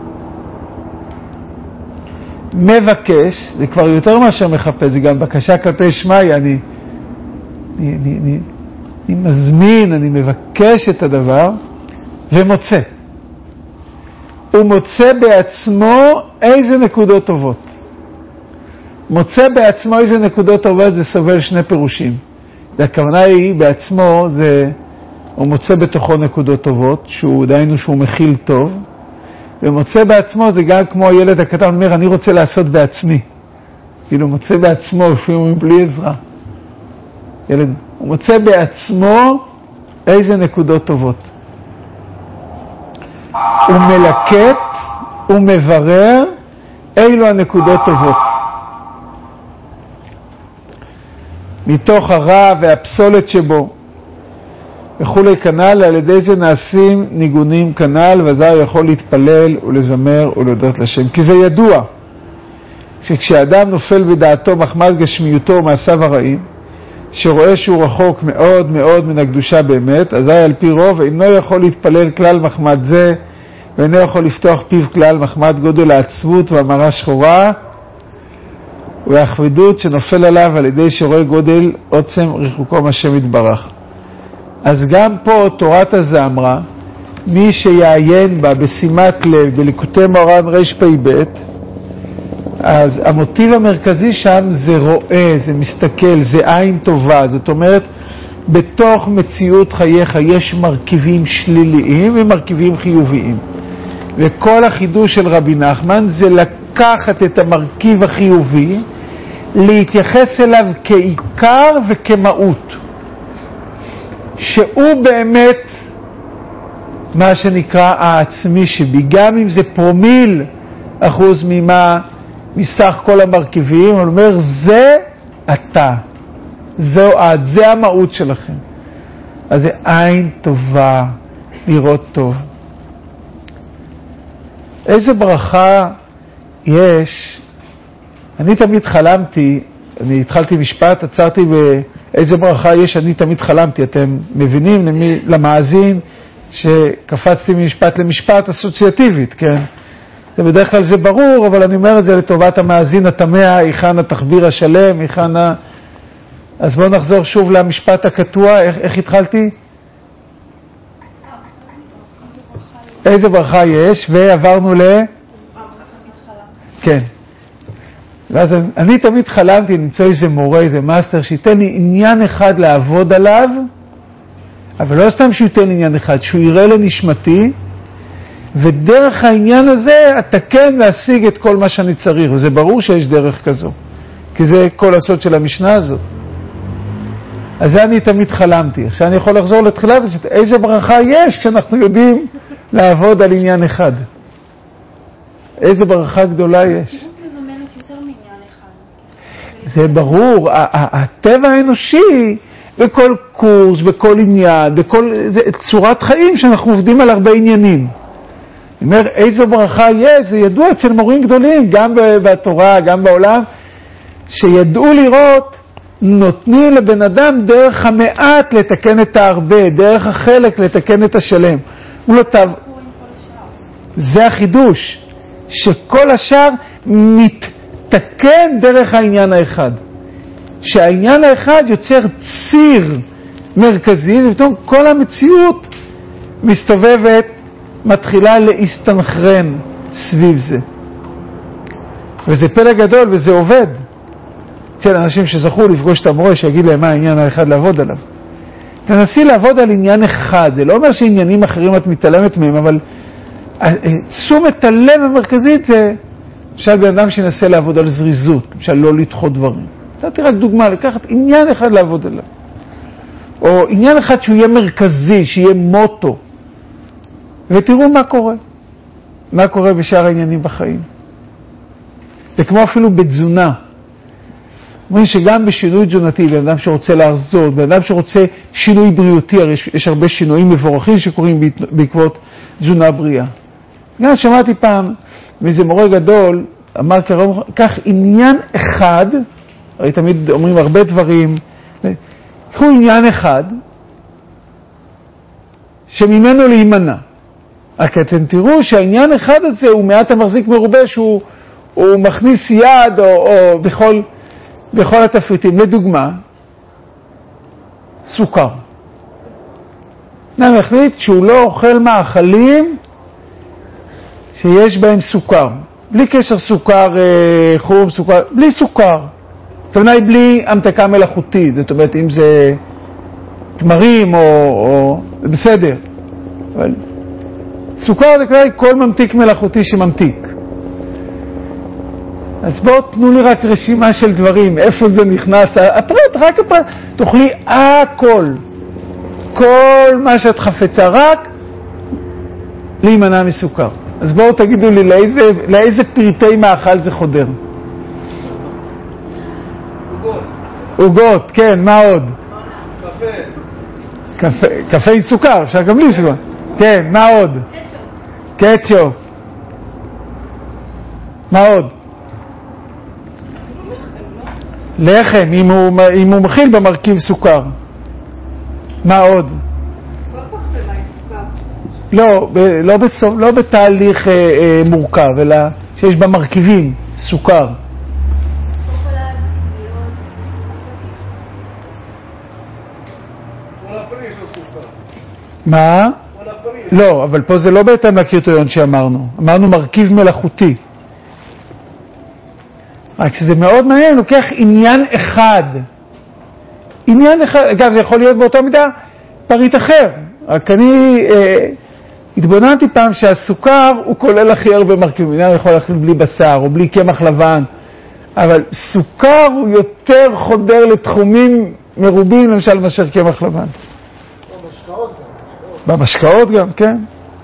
מבקש, זה כבר יותר מאשר מחפש, זה גם בקשה כלפי שמי, אני מזמין, אני מבקש את הדבר, ומוצא. הוא מוצא בעצמו איזה נקודות טובות. מוצא בעצמו איזה נקודות טובות, זה סובל 2 פירושים. הכוונה היא בעצמו, הוא מוצא בתוכו נקודות טובות, דהיינו שהוא מכיל טוב, ומוצא בעצמו זה גם כמו הילד הקטן אומר, אני רוצה לעשות בעצמי. כאילו מוצא בעצמו, לפעמים בלי עזרה. ילד, הוא מוצא בעצמו איזה נקודות טובות. הוא מלקט, הוא מברר אילו הנקודות טובות. מתוך הרע והפסולת שבו. וכולי כנל, על ידי זה נעשים ניגונים כנל, וזה יכול להתפלל ולזמר ולהודות לשם. כי זה ידוע, שכשאדם נופל בדעתו מחמד גשמיותו ומעשיו הרעים, שרואה שהוא רחוק מאוד מאוד מן הקדושה באמת, אזי על פי רוב אינו יכול להתפלל כלל מחמד זה, ואינו יכול לפתוח פיו כלל מחמד גודל העצבות והמרה שחורה, והכבדות שנופל עליו על ידי שרואה גודל עוצם רחוקו מהשם יתברך. אז גם פה תורת הזמרה, מי שיעיין בה בשימת לב, בליקוטי מאורן רפ"ב, אז המוטיב המרכזי שם זה רואה, זה מסתכל, זה עין טובה. זאת אומרת, בתוך מציאות חייך יש מרכיבים שליליים ומרכיבים חיוביים. וכל החידוש של רבי נחמן זה לקחת את המרכיב החיובי, להתייחס אליו כעיקר וכמהות. שהוא באמת מה שנקרא העצמי שבי, גם אם זה פרומיל אחוז מסך כל המרכיבים, הוא אומר, זה אתה, זהו את, זה המהות שלכם. אז זה עין טובה, לראות טוב. איזה ברכה יש, אני תמיד חלמתי, אני התחלתי משפט, עצרתי באיזה ברכה יש, אני תמיד חלמתי, אתם מבינים למאזין שקפצתי ממשפט למשפט אסוציאטיבית, כן? זה בדרך כלל זה ברור, אבל אני אומר את זה לטובת המאזין התמע, היכן התחביר השלם, היכן ה... אז בואו נחזור שוב למשפט הקטוע, איך התחלתי? איזה ברכה יש, ועברנו כן. ואז אני תמיד חלמתי למצוא איזה מורה, איזה מאסטר, שייתן לי עניין אחד לעבוד עליו, אבל לא סתם שהוא ייתן לי עניין אחד, שהוא יראה לנשמתי, ודרך העניין הזה אתקן להשיג את כל מה שאני צריך, וזה ברור שיש דרך כזו, כי זה כל הסוד של המשנה הזאת. אז זה אני תמיד חלמתי. עכשיו אני יכול לחזור לתחילה, איזה ברכה יש כשאנחנו יודעים לעבוד על עניין אחד. איזה ברכה גדולה יש. זה ברור, הטבע האנושי, בכל קורס, בכל עניין, זה צורת חיים שאנחנו עובדים על הרבה עניינים. אני אומר, איזו ברכה יש, זה ידוע אצל מורים גדולים, גם בתורה, גם בעולם, שידעו לראות, נותנים לבן אדם דרך המעט לתקן את הרבה, דרך החלק לתקן את השלם. הוא לא טוב. זה החידוש, שכל השאר מתקן דרך העניין האחד. שהעניין האחד יוצר ציר מרכזי, ופתאום כל המציאות מסתובבת, מתחילה להסתנכרן סביב זה. וזה פלא גדול וזה עובד. אצל אנשים שזכו לפגוש את המורה שיגיד להם מה העניין האחד לעבוד עליו. תנסי לעבוד על עניין אחד, זה לא אומר שעניינים אחרים את מתעלמת מהם, אבל תשומת הלב המרכזית זה, למשל בן אדם שינסה לעבוד על זריזות, למשל לא לדחות דברים. נתתי רק דוגמה, לקחת עניין אחד לעבוד עליו. או עניין אחד שהוא יהיה מרכזי, שיהיה מוטו. ותראו מה קורה. מה קורה בשאר העניינים בחיים. וכמו אפילו בתזונה. אומרים שגם בשינוי תזונתי, בן אדם שרוצה להרזות, בן אדם שרוצה שינוי בריאותי, הרי יש הרבה שינויים מבורכים שקורים בעקבות תזונה בריאה. גם שמעתי פעם מאיזה מורה גדול, אמר כך עניין אחד, הרי תמיד אומרים הרבה דברים, קחו עניין אחד, שממנו להימנע. רק אתם תראו שהעניין אחד הזה הוא מעט המחזיק מרובה, שהוא מכניס יד או בכל התפריטים. לדוגמה, סוכר. אדם החליט שהוא לא אוכל מאכלים שיש בהם סוכר. בלי קשר סוכר חום, סוכר, בלי סוכר. כוונה היא בלי המתקה מלאכותית, זאת אומרת אם זה תמרים או בסדר. אבל סוכר זה כלל כל ממתיק מלאכותי שממתיק. אז בואו תנו לי רק רשימה של דברים, איפה זה נכנס, הפרט, רק הפרט, תאכלי הכל, כל מה שאת חפצה, רק להימנע מסוכר. אז בואו תגידו לי לאיזה פריטי מאכל זה חודר. עוגות, כן, מה עוד? קפה עם סוכר, אפשר גם בלי סוכר. כן, מה עוד? קטשופ. מה עוד? לחם, אם הוא מכיל במרכיב סוכר. מה עוד? לא בתהליך מורכב, אלא שיש במרכיבים סוכר. מה? לא, אבל פה זה לא בהתאם לקריטריון שאמרנו. אמרנו מרכיב מלאכותי. רק שזה מאוד מעניין, לוקח עניין אחד. עניין אחד, אגב, זה יכול להיות באותה מידה פריט אחר. רק אני התבוננתי פעם שהסוכר הוא כולל הכי הרבה מרכיבים. אני יכול להכניס בלי בשר או בלי קמח לבן. אבל סוכר הוא יותר חודר לתחומים מרובים, למשל מאשר קמח לבן. במשקאות גם, כן.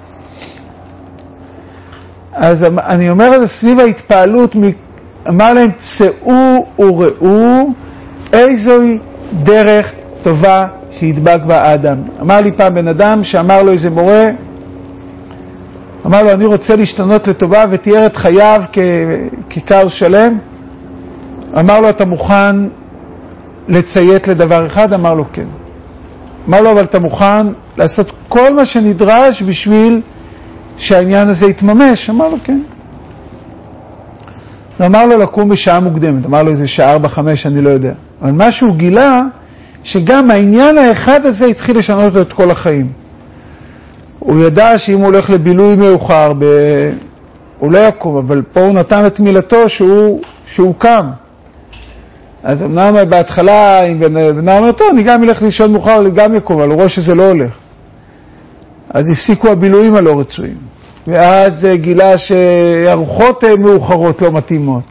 אז אני אומר על סביב ההתפעלות, אמר להם, צאו וראו איזוהי דרך טובה שידבק בה האדם. אמר לי פעם בן אדם שאמר לו איזה מורה, אמר לו, אני רוצה להשתנות לטובה ותיאר את חייו ככר שלם. אמר לו, אתה מוכן לציית לדבר אחד? אמר לו, כן. אמר לו, אבל אתה מוכן לעשות כל מה שנדרש בשביל שהעניין הזה יתממש? אמר לו, כן. אמר לו לקום בשעה מוקדמת, אמר לו איזה שעה 4-5, אני לא יודע. אבל מה שהוא גילה, שגם העניין האחד הזה התחיל לשנות לו את כל החיים. הוא ידע שאם הוא הולך לבילוי מאוחר, הוא לא יקום, אבל פה הוא נתן את מילתו שהוא קם. אז אמנם בהתחלה, אם בנה אומר, טוב, אני גם אלך לישון מאוחר, אני גם יקום, אבל הוא רואה שזה לא הולך. אז הפסיקו הבילויים הלא רצויים. ואז גילה שארוחות מאוחרות לא מתאימות.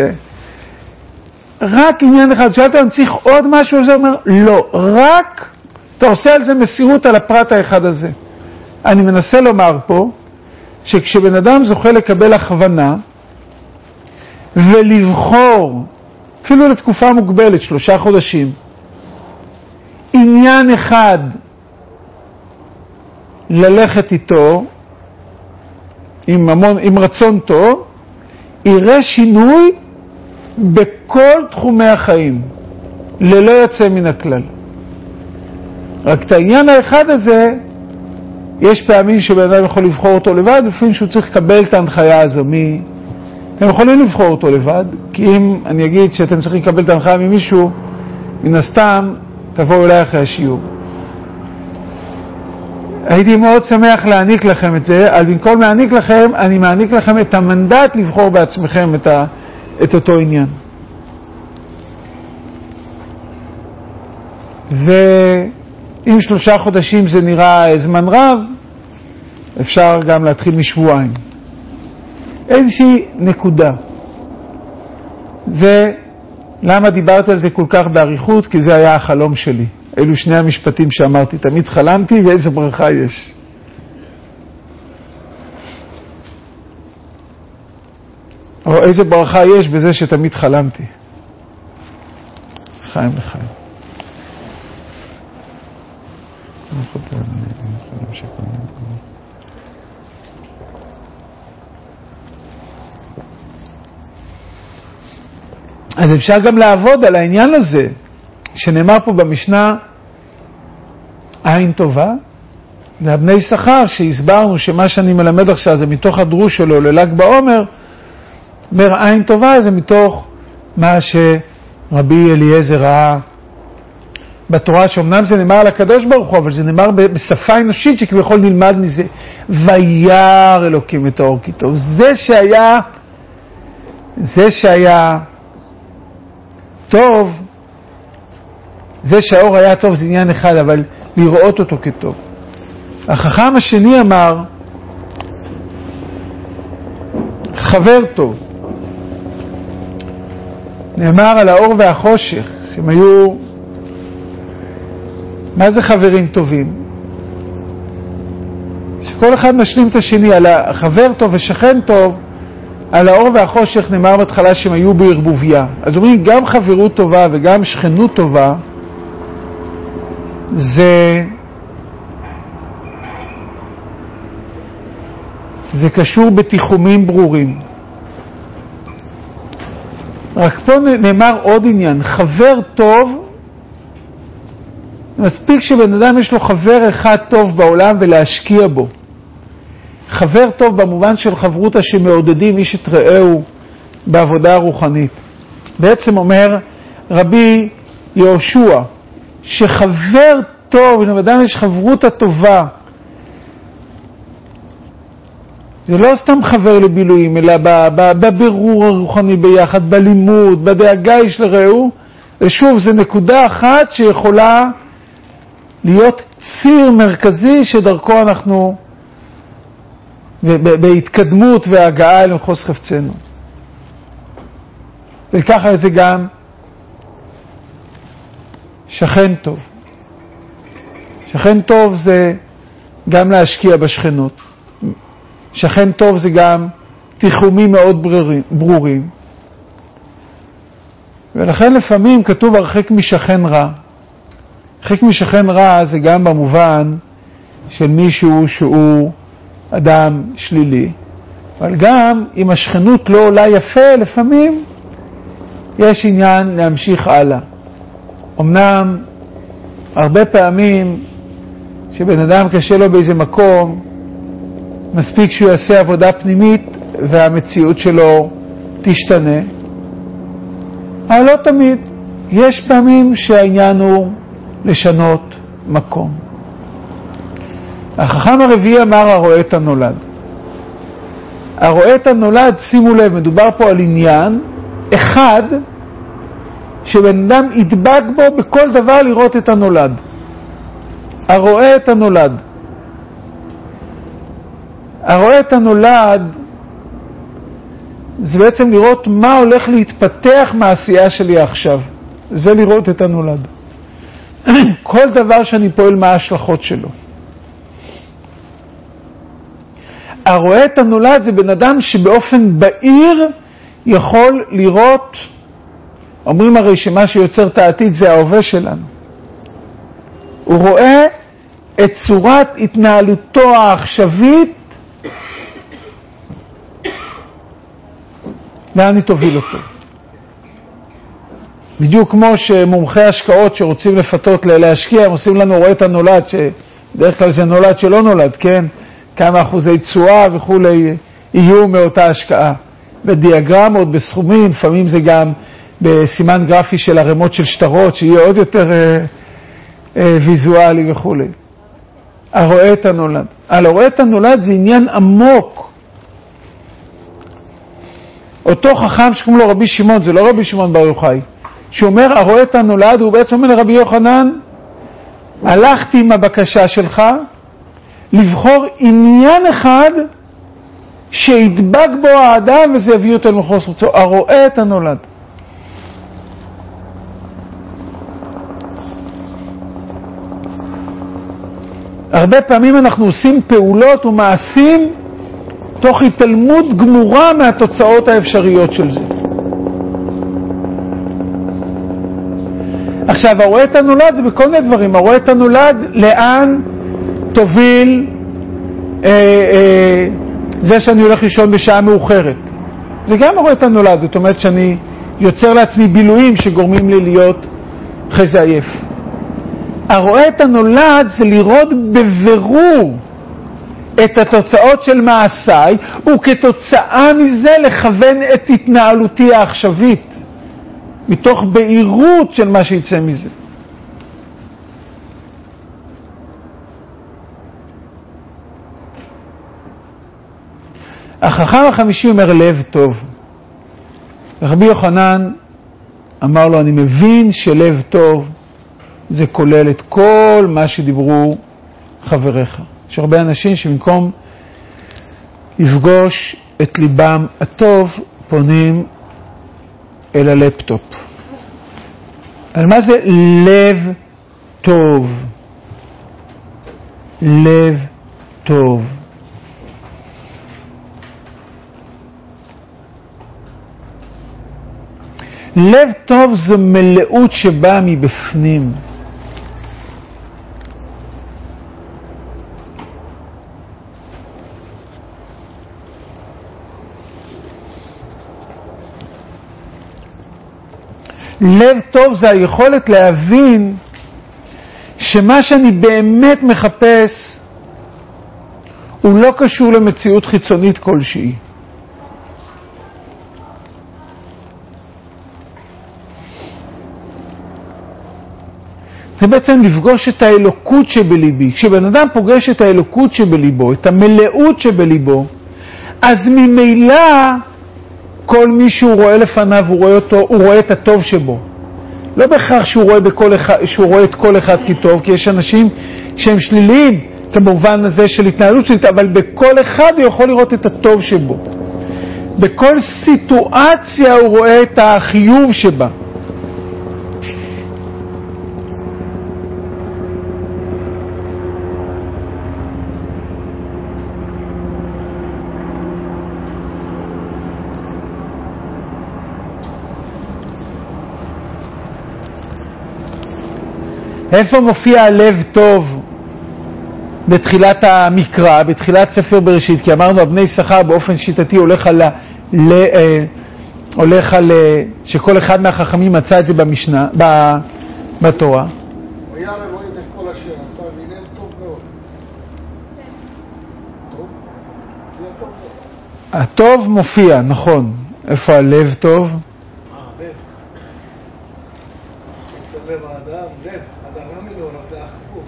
רק עניין אחד, שאלת אני צריך עוד משהו, זה אומר, לא, רק אתה עושה על זה מסירות על הפרט האחד הזה. אני מנסה לומר פה, שכשבן אדם זוכה לקבל הכוונה, ולבחור, אפילו לתקופה מוגבלת, 3 חודשים, עניין אחד ללכת איתו, עם רצון טוב, יראה שינוי בכל תחומי החיים, ללא יוצא מן הכלל. רק את העניין האחד הזה, יש פעמים שבן אדם יכול לבחור אותו לבד, לפעמים שהוא צריך לקבל את ההנחיה הזו. אתם יכולים לבחור אותו לבד, כי אם אני אגיד שאתם צריכים לקבל את ההנחיה ממישהו, מן הסתם תבואו אליי אחרי השיעור. הייתי מאוד שמח להעניק לכם את זה, אבל במקום להעניק לכם, אני מעניק לכם את המנדט לבחור בעצמכם את אותו עניין. ואם 3 חודשים זה נראה זמן רב, אפשר גם להתחיל משבועיים. איזושהי נקודה. זה, למה דיברתי על זה כל כך בעריכות? כי זה היה החלום שלי. אלו 2 המשפטים שאמרתי, תמיד חלמתי ואיזה ברכה יש. או איזה ברכה יש בזה שתמיד חלמתי. חיים לחיים. אז אפשר גם לעבוד על העניין הזה, שנאמר פה במשנה, עין טובה, והבני שכר שהסברנו שמה שאני מלמד עכשיו זה מתוך הדרוש שלו לל"ג בעומר, אומר עין טובה זה מתוך מה שרבי אליעזר ראה בתורה, שאומנם זה נאמר על הקדוש ברוך הוא, אבל זה נאמר בשפה אנושית שכביכול נלמד מזה, וירא אלוקים את האור כי טוב. זה שהיה טוב, זה שהאור היה טוב זה עניין אחד, אבל לראות אותו כטוב. החכם השני אמר, חבר טוב. נאמר על האור והחושך, שהם היו, מה זה חברים טובים? שכל אחד משלים את השני, על החבר טוב ושכן טוב, על האור והחושך נאמר בהתחלה שהם היו בערבוביה. אז אומרים, גם חברות טובה וגם שכנות טובה, זה קשור בתיחומים ברורים. רק פה נאמר עוד עניין, חבר טוב, מספיק שבן אדם יש לו חבר אחד טוב בעולם ולהשקיע בו. חבר טוב במובן של חברותא שמעודדים איש את רעהו בעבודה הרוחנית. בעצם אומר רבי יהושע, שחבר טוב, אם אדם יש חברותא טובה, זה לא סתם חבר לבילויים, אלא בבירור הרוחני ביחד, בלימוד, בדאגה איש לרעהו, ושוב, זה נקודה אחת שיכולה להיות ציר מרכזי שדרכו אנחנו בהתקדמות והגעה אל מחוז חפצנו. וככה זה גם שכן טוב. שכן טוב זה גם להשקיע בשכנות. שכן טוב זה גם תיחומים מאוד ברורים. ולכן לפעמים כתוב הרחק משכן רע. הרחק משכן רע זה גם במובן של מישהו שהוא אדם שלילי. אבל גם אם השכנות לא עולה יפה, לפעמים יש עניין להמשיך הלאה. אמנם הרבה פעמים שבן אדם קשה לו באיזה מקום, מספיק שהוא יעשה עבודה פנימית והמציאות שלו תשתנה, אבל לא תמיד. יש פעמים שהעניין הוא לשנות מקום. החכם הרביעי אמר הרואה את הנולד. הרואה את הנולד, שימו לב, מדובר פה על עניין אחד שבן אדם ידבק בו בכל דבר לראות את הנולד. הרואה את הנולד. הרואה את הנולד זה בעצם לראות מה הולך להתפתח מהעשייה שלי עכשיו. זה לראות את הנולד. כל דבר שאני פועל, מה ההשלכות שלו. הרואה את הנולד זה בן אדם שבאופן בהיר יכול לראות, אומרים הרי שמה שיוצר את העתיד זה ההווה שלנו. הוא רואה את צורת התנהלותו העכשווית, לאן היא תוביל אותו. בדיוק כמו שמומחי השקעות שרוצים לפתות להשקיע, הם עושים לנו רואה את הנולד, שבדרך כלל זה נולד שלא נולד, כן? כמה אחוזי תשואה וכולי יהיו מאותה השקעה. בדיאגרמות, בסכומים, לפעמים זה גם בסימן גרפי של הרמות של שטרות, שיהיה עוד יותר ויזואלי וכולי. הרואה את הנולד. הרואה את הנולד זה עניין עמוק. אותו חכם שקוראים לו רבי שמעון, זה לא רבי שמעון בר יוחאי, שאומר הרואה את הנולד, הוא בעצם אומר לרבי יוחנן, הלכתי עם הבקשה שלך לבחור עניין אחד שידבק בו האדם וזה יביא אותו למחוז חוצו. הרואה את הנולד. הרבה פעמים אנחנו עושים פעולות ומעשים תוך התעלמות גמורה מהתוצאות האפשריות של זה. עכשיו, הרואה את הנולד זה בכל מיני דברים. הרואה את הנולד לאן תוביל זה שאני הולך לישון בשעה מאוחרת. זה גם הרואה את הנולד. זאת אומרת שאני יוצר לעצמי בילויים שגורמים לי להיות חזה עייף. הרואה את הנולד זה לראות בבירור את התוצאות של מעשיי, וכתוצאה מזה לכוון את התנהלותי העכשווית, מתוך בהירות של מה שיצא מזה. החכם החמישי אומר לב טוב. רבי יוחנן אמר לו, אני מבין שלב טוב זה כולל את כל מה שדיברו חבריך. יש הרבה אנשים שבמקום לפגוש את ליבם הטוב, פונים אל הלפטופ. על מה זה לב טוב? לב טוב. לב טוב זו מלאות שבאה מבפנים. לב טוב זה היכולת להבין שמה שאני באמת מחפש הוא לא קשור למציאות חיצונית כלשהי. זה בעצם לפגוש את האלוקות שבליבי. כשבן אדם פוגש את האלוקות שבליבו, את המלאות שבליבו, אז ממילא כל מי שהוא רואה לפניו, הוא רואה את הטוב שבו. לא בהכרח שהוא רואה את כל אחד כטוב, כי יש אנשים שהם שליליים, כמובן הזה של התנהלות שלית, אבל בכל אחד הוא יכול לראות את הטוב שבו. בכל סיטואציה הוא רואה את החיוב שבה. איפה מופיע הלב טוב? בתחילת המקרא, בתחילת ספר בראשית, כי אמרנו אבני יששכר באופן שיטתי הולך על שכל אחד מהחכמים מצא את זה במשנה, בתורה. וירא אלוהים את כל אשר עשה והנה טוב מאוד. טוב? זה טוב מאוד. הטוב מופיע, נכון. איפה הלב טוב? לב. אצל לב האדם, לב. הדרה מנורה זה החפוך.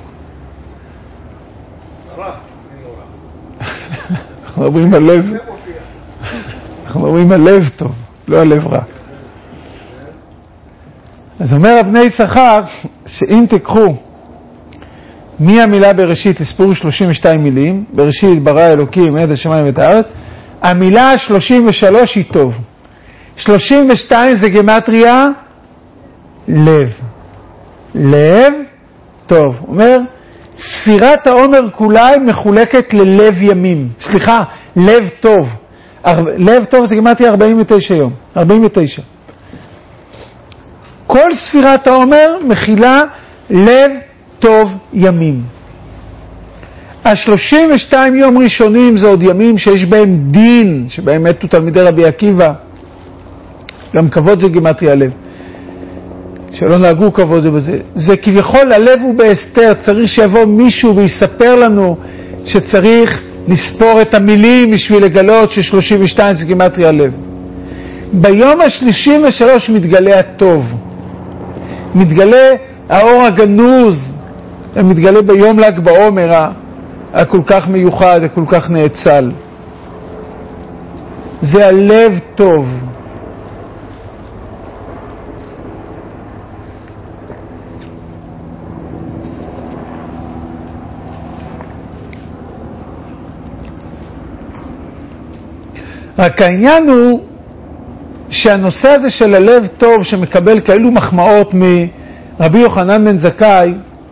רע מנורה. אנחנו מדברים על לב. אנחנו מדברים על לב טוב, לא על לב רע. אז אומר אבני יששכר, שאם תקחו מהמילה בראשית, תספרו 32 מילים, בראשית ברא אלוקים את השמיים ואת הארץ, המילה 33 היא טוב. 32 זה גמטריה לב. לב טוב. אומר, ספירת העומר כולה מחולקת ללב ימים. סליחה, לב טוב. לב טוב זה גמטריה 49 יום. 49. כל ספירת העומר מכילה לב טוב ימים. ה-32 יום ראשונים זה עוד ימים שיש בהם דין, שבהם מתו תלמידי רבי עקיבא. גם כבוד זה גימטריה לב. שלא נהגו כבוד זה בזה. זה כביכול הלב הוא בהסתר, צריך שיבוא מישהו ויספר לנו שצריך לספור את המילים בשביל לגלות ש-32 זה גימטריה לב. ביום ה-33 מתגלה הטוב. מתגלה האור הגנוז, מתגלה ביום ל"ג בעומר הכל כך מיוחד, הכל כך נאצל. זה הלב טוב. רק העניין הוא שהנושא הזה של הלב טוב שמקבל כאלו מחמאות מרבי יוחנן בן זכאי,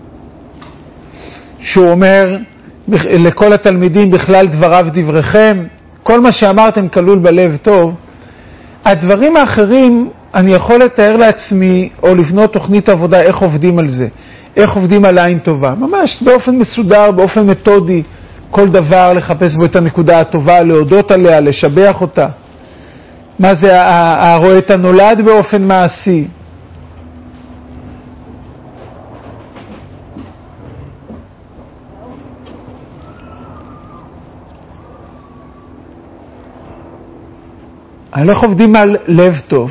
שהוא אומר לכל התלמידים בכלל דבריו דבריכם, כל מה שאמרתם כלול בלב טוב. הדברים האחרים אני יכול לתאר לעצמי או לבנות תוכנית עבודה איך עובדים על זה, איך עובדים על עין טובה, ממש באופן מסודר, באופן מתודי, כל דבר לחפש בו את הנקודה הטובה, להודות עליה, לשבח אותה. מה זה הרואה את הנולד באופן מעשי. אנחנו עובדים על לב טוב.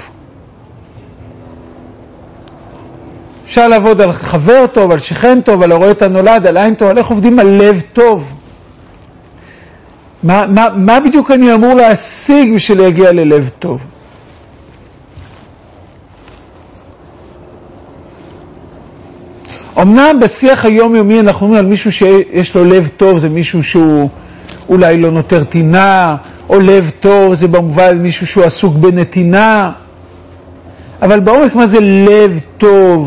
אפשר לעבוד על חבר טוב, על שכן טוב, על הרואה את הנולד, על עין טוב, אנחנו עובדים על לב טוב. מה בדיוק אני אמור להשיג בשביל להגיע ללב טוב? אמנם בשיח היומיומי אנחנו אומרים על מישהו שיש לו לב טוב, זה מישהו שהוא אולי לא נותר טינה, או לב טוב זה במובן מישהו שהוא עסוק בנתינה. אבל בעומק מה זה לב טוב?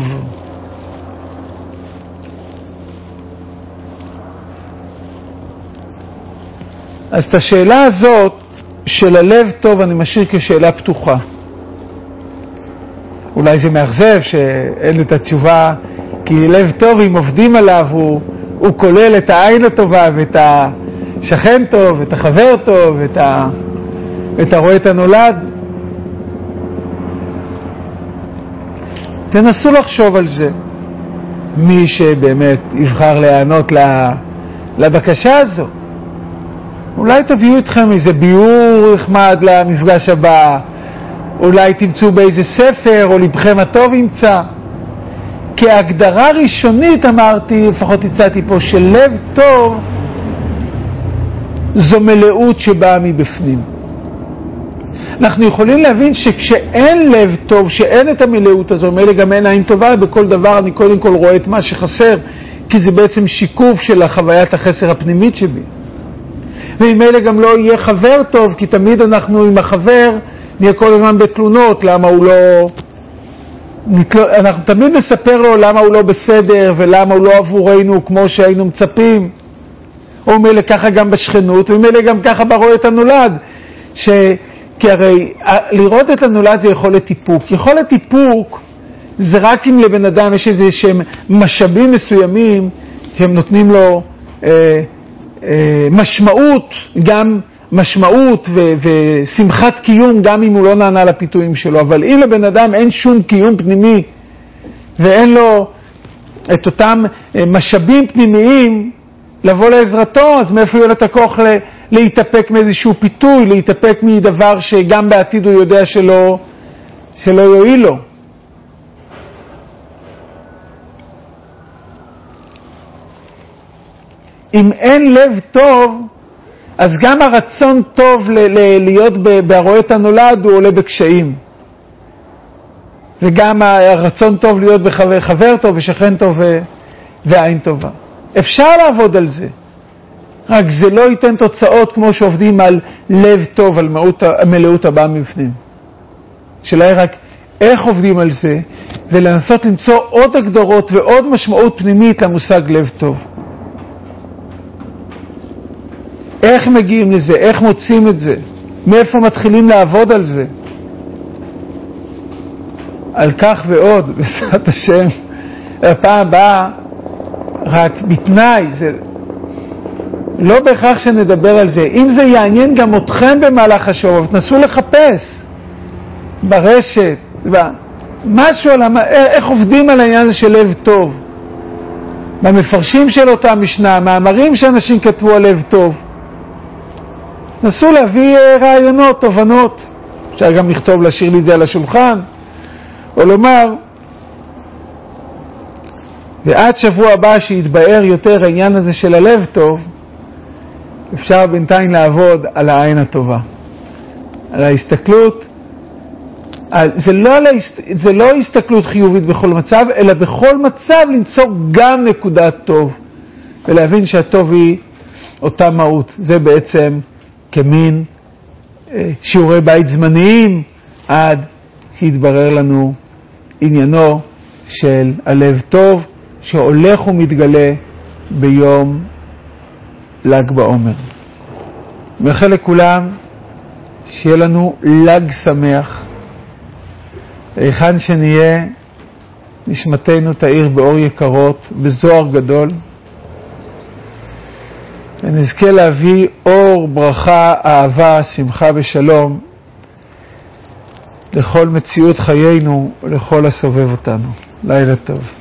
אז את השאלה הזאת של הלב טוב אני משאיר כשאלה פתוחה. אולי זה מאכזב שאין את התשובה, כי לב טוב אם עובדים עליו הוא כולל את העין הטובה ואת השכן טוב, את החבר טוב, את הרואה את הנולד. תנסו לחשוב על זה. מי שבאמת יבחר להיענות לבקשה הזו. אולי תביאו אתכם איזה ביור נחמד למפגש הבא, אולי תמצאו באיזה ספר, או לבכם הטוב ימצא. כהגדרה ראשונית אמרתי, לפחות הצעתי פה, של לב טוב זו מלאות שבאה מבפנים. אנחנו יכולים להבין שכשאין לב טוב, שאין את המלאות הזו, מילא גם אין עין טובה, בכל דבר אני קודם כל רואה את מה שחסר, כי זה בעצם שיקוף של החוויית החסר הפנימית שבי. ואם אלה גם לא יהיה חבר טוב, כי תמיד אנחנו עם החבר נהיה כל הזמן בתלונות, למה הוא לא... אנחנו תמיד נספר לו למה הוא לא בסדר, ולמה הוא לא עבורנו כמו שהיינו מצפים. או מילא ככה גם בשכנות, ומילא גם ככה ברואה את הנולד. כי הרי לראות את הנולד זה יכולת איפוק. יכולת איפוק זה רק אם לבן אדם יש איזה שהם משאבים מסוימים, שהם נותנים לו... משמעות, גם משמעות ושמחת קיום, גם אם הוא לא נענה לפיתויים שלו. אבל אם לבן אדם אין שום קיום פנימי ואין לו את אותם משאבים פנימיים לבוא לעזרתו, אז מאיפה יהיה לו את הכוח להתאפק מאיזשהו פיתוי, להתאפק מדבר שגם בעתיד הוא יודע שלא יועיל לו. אם אין לב טוב, אז גם הרצון טוב להיות בהרואה את הנולד הוא עולה בקשיים. וגם הרצון טוב להיות בחבר טוב ושכן טוב ועין טובה. אפשר לעבוד על זה. רק זה לא ייתן תוצאות כמו שעובדים על לב טוב, על מלאות הבאה מבפנים. שאלה היא רק איך עובדים על זה, ולנסות למצוא עוד הגדרות ועוד משמעות פנימית למושג לב טוב. איך מגיעים לזה? איך מוצאים את זה? מאיפה מתחילים לעבוד על זה? על כך ועוד, בעזרת השם, הפעם הבאה, רק בתנאי, זה לא בהכרח שנדבר על זה. אם זה יעניין גם אתכם במהלך השבוע, תנסו לחפש ברשת, משהו על איך עובדים על העניין הזה של לב טוב. במפרשים של אותה משנה, מאמרים שאנשים כתבו על לב טוב. נסו להביא רעיונות, תובנות. אפשר גם לכתוב, להשאיר לי את זה על השולחן, או לומר, ועד שבוע הבא שיתבאר יותר העניין הזה של הלב טוב, אפשר בינתיים לעבוד על העין הטובה. על ההסתכלות, זה לא הסתכלות חיובית בכל מצב, אלא בכל מצב למצוא גם נקודת טוב, ולהבין שהטוב היא אותה מהות. זה בעצם כמין שיעורי בית זמניים, עד שיתברר לנו עניינו של הלב טוב, שהולך ומתגלה ביום ל"ג בעומר. מאחל לכולם שיהיה לנו ל"ג שמח. היכן שנהיה, נשמתנו תאיר באור יקרות, בזוהר גדול, ונזכה להביא אור, ברכה, אהבה, שמחה ושלום לכל מציאות חיינו ולכל הסובב אותנו. לילה טוב.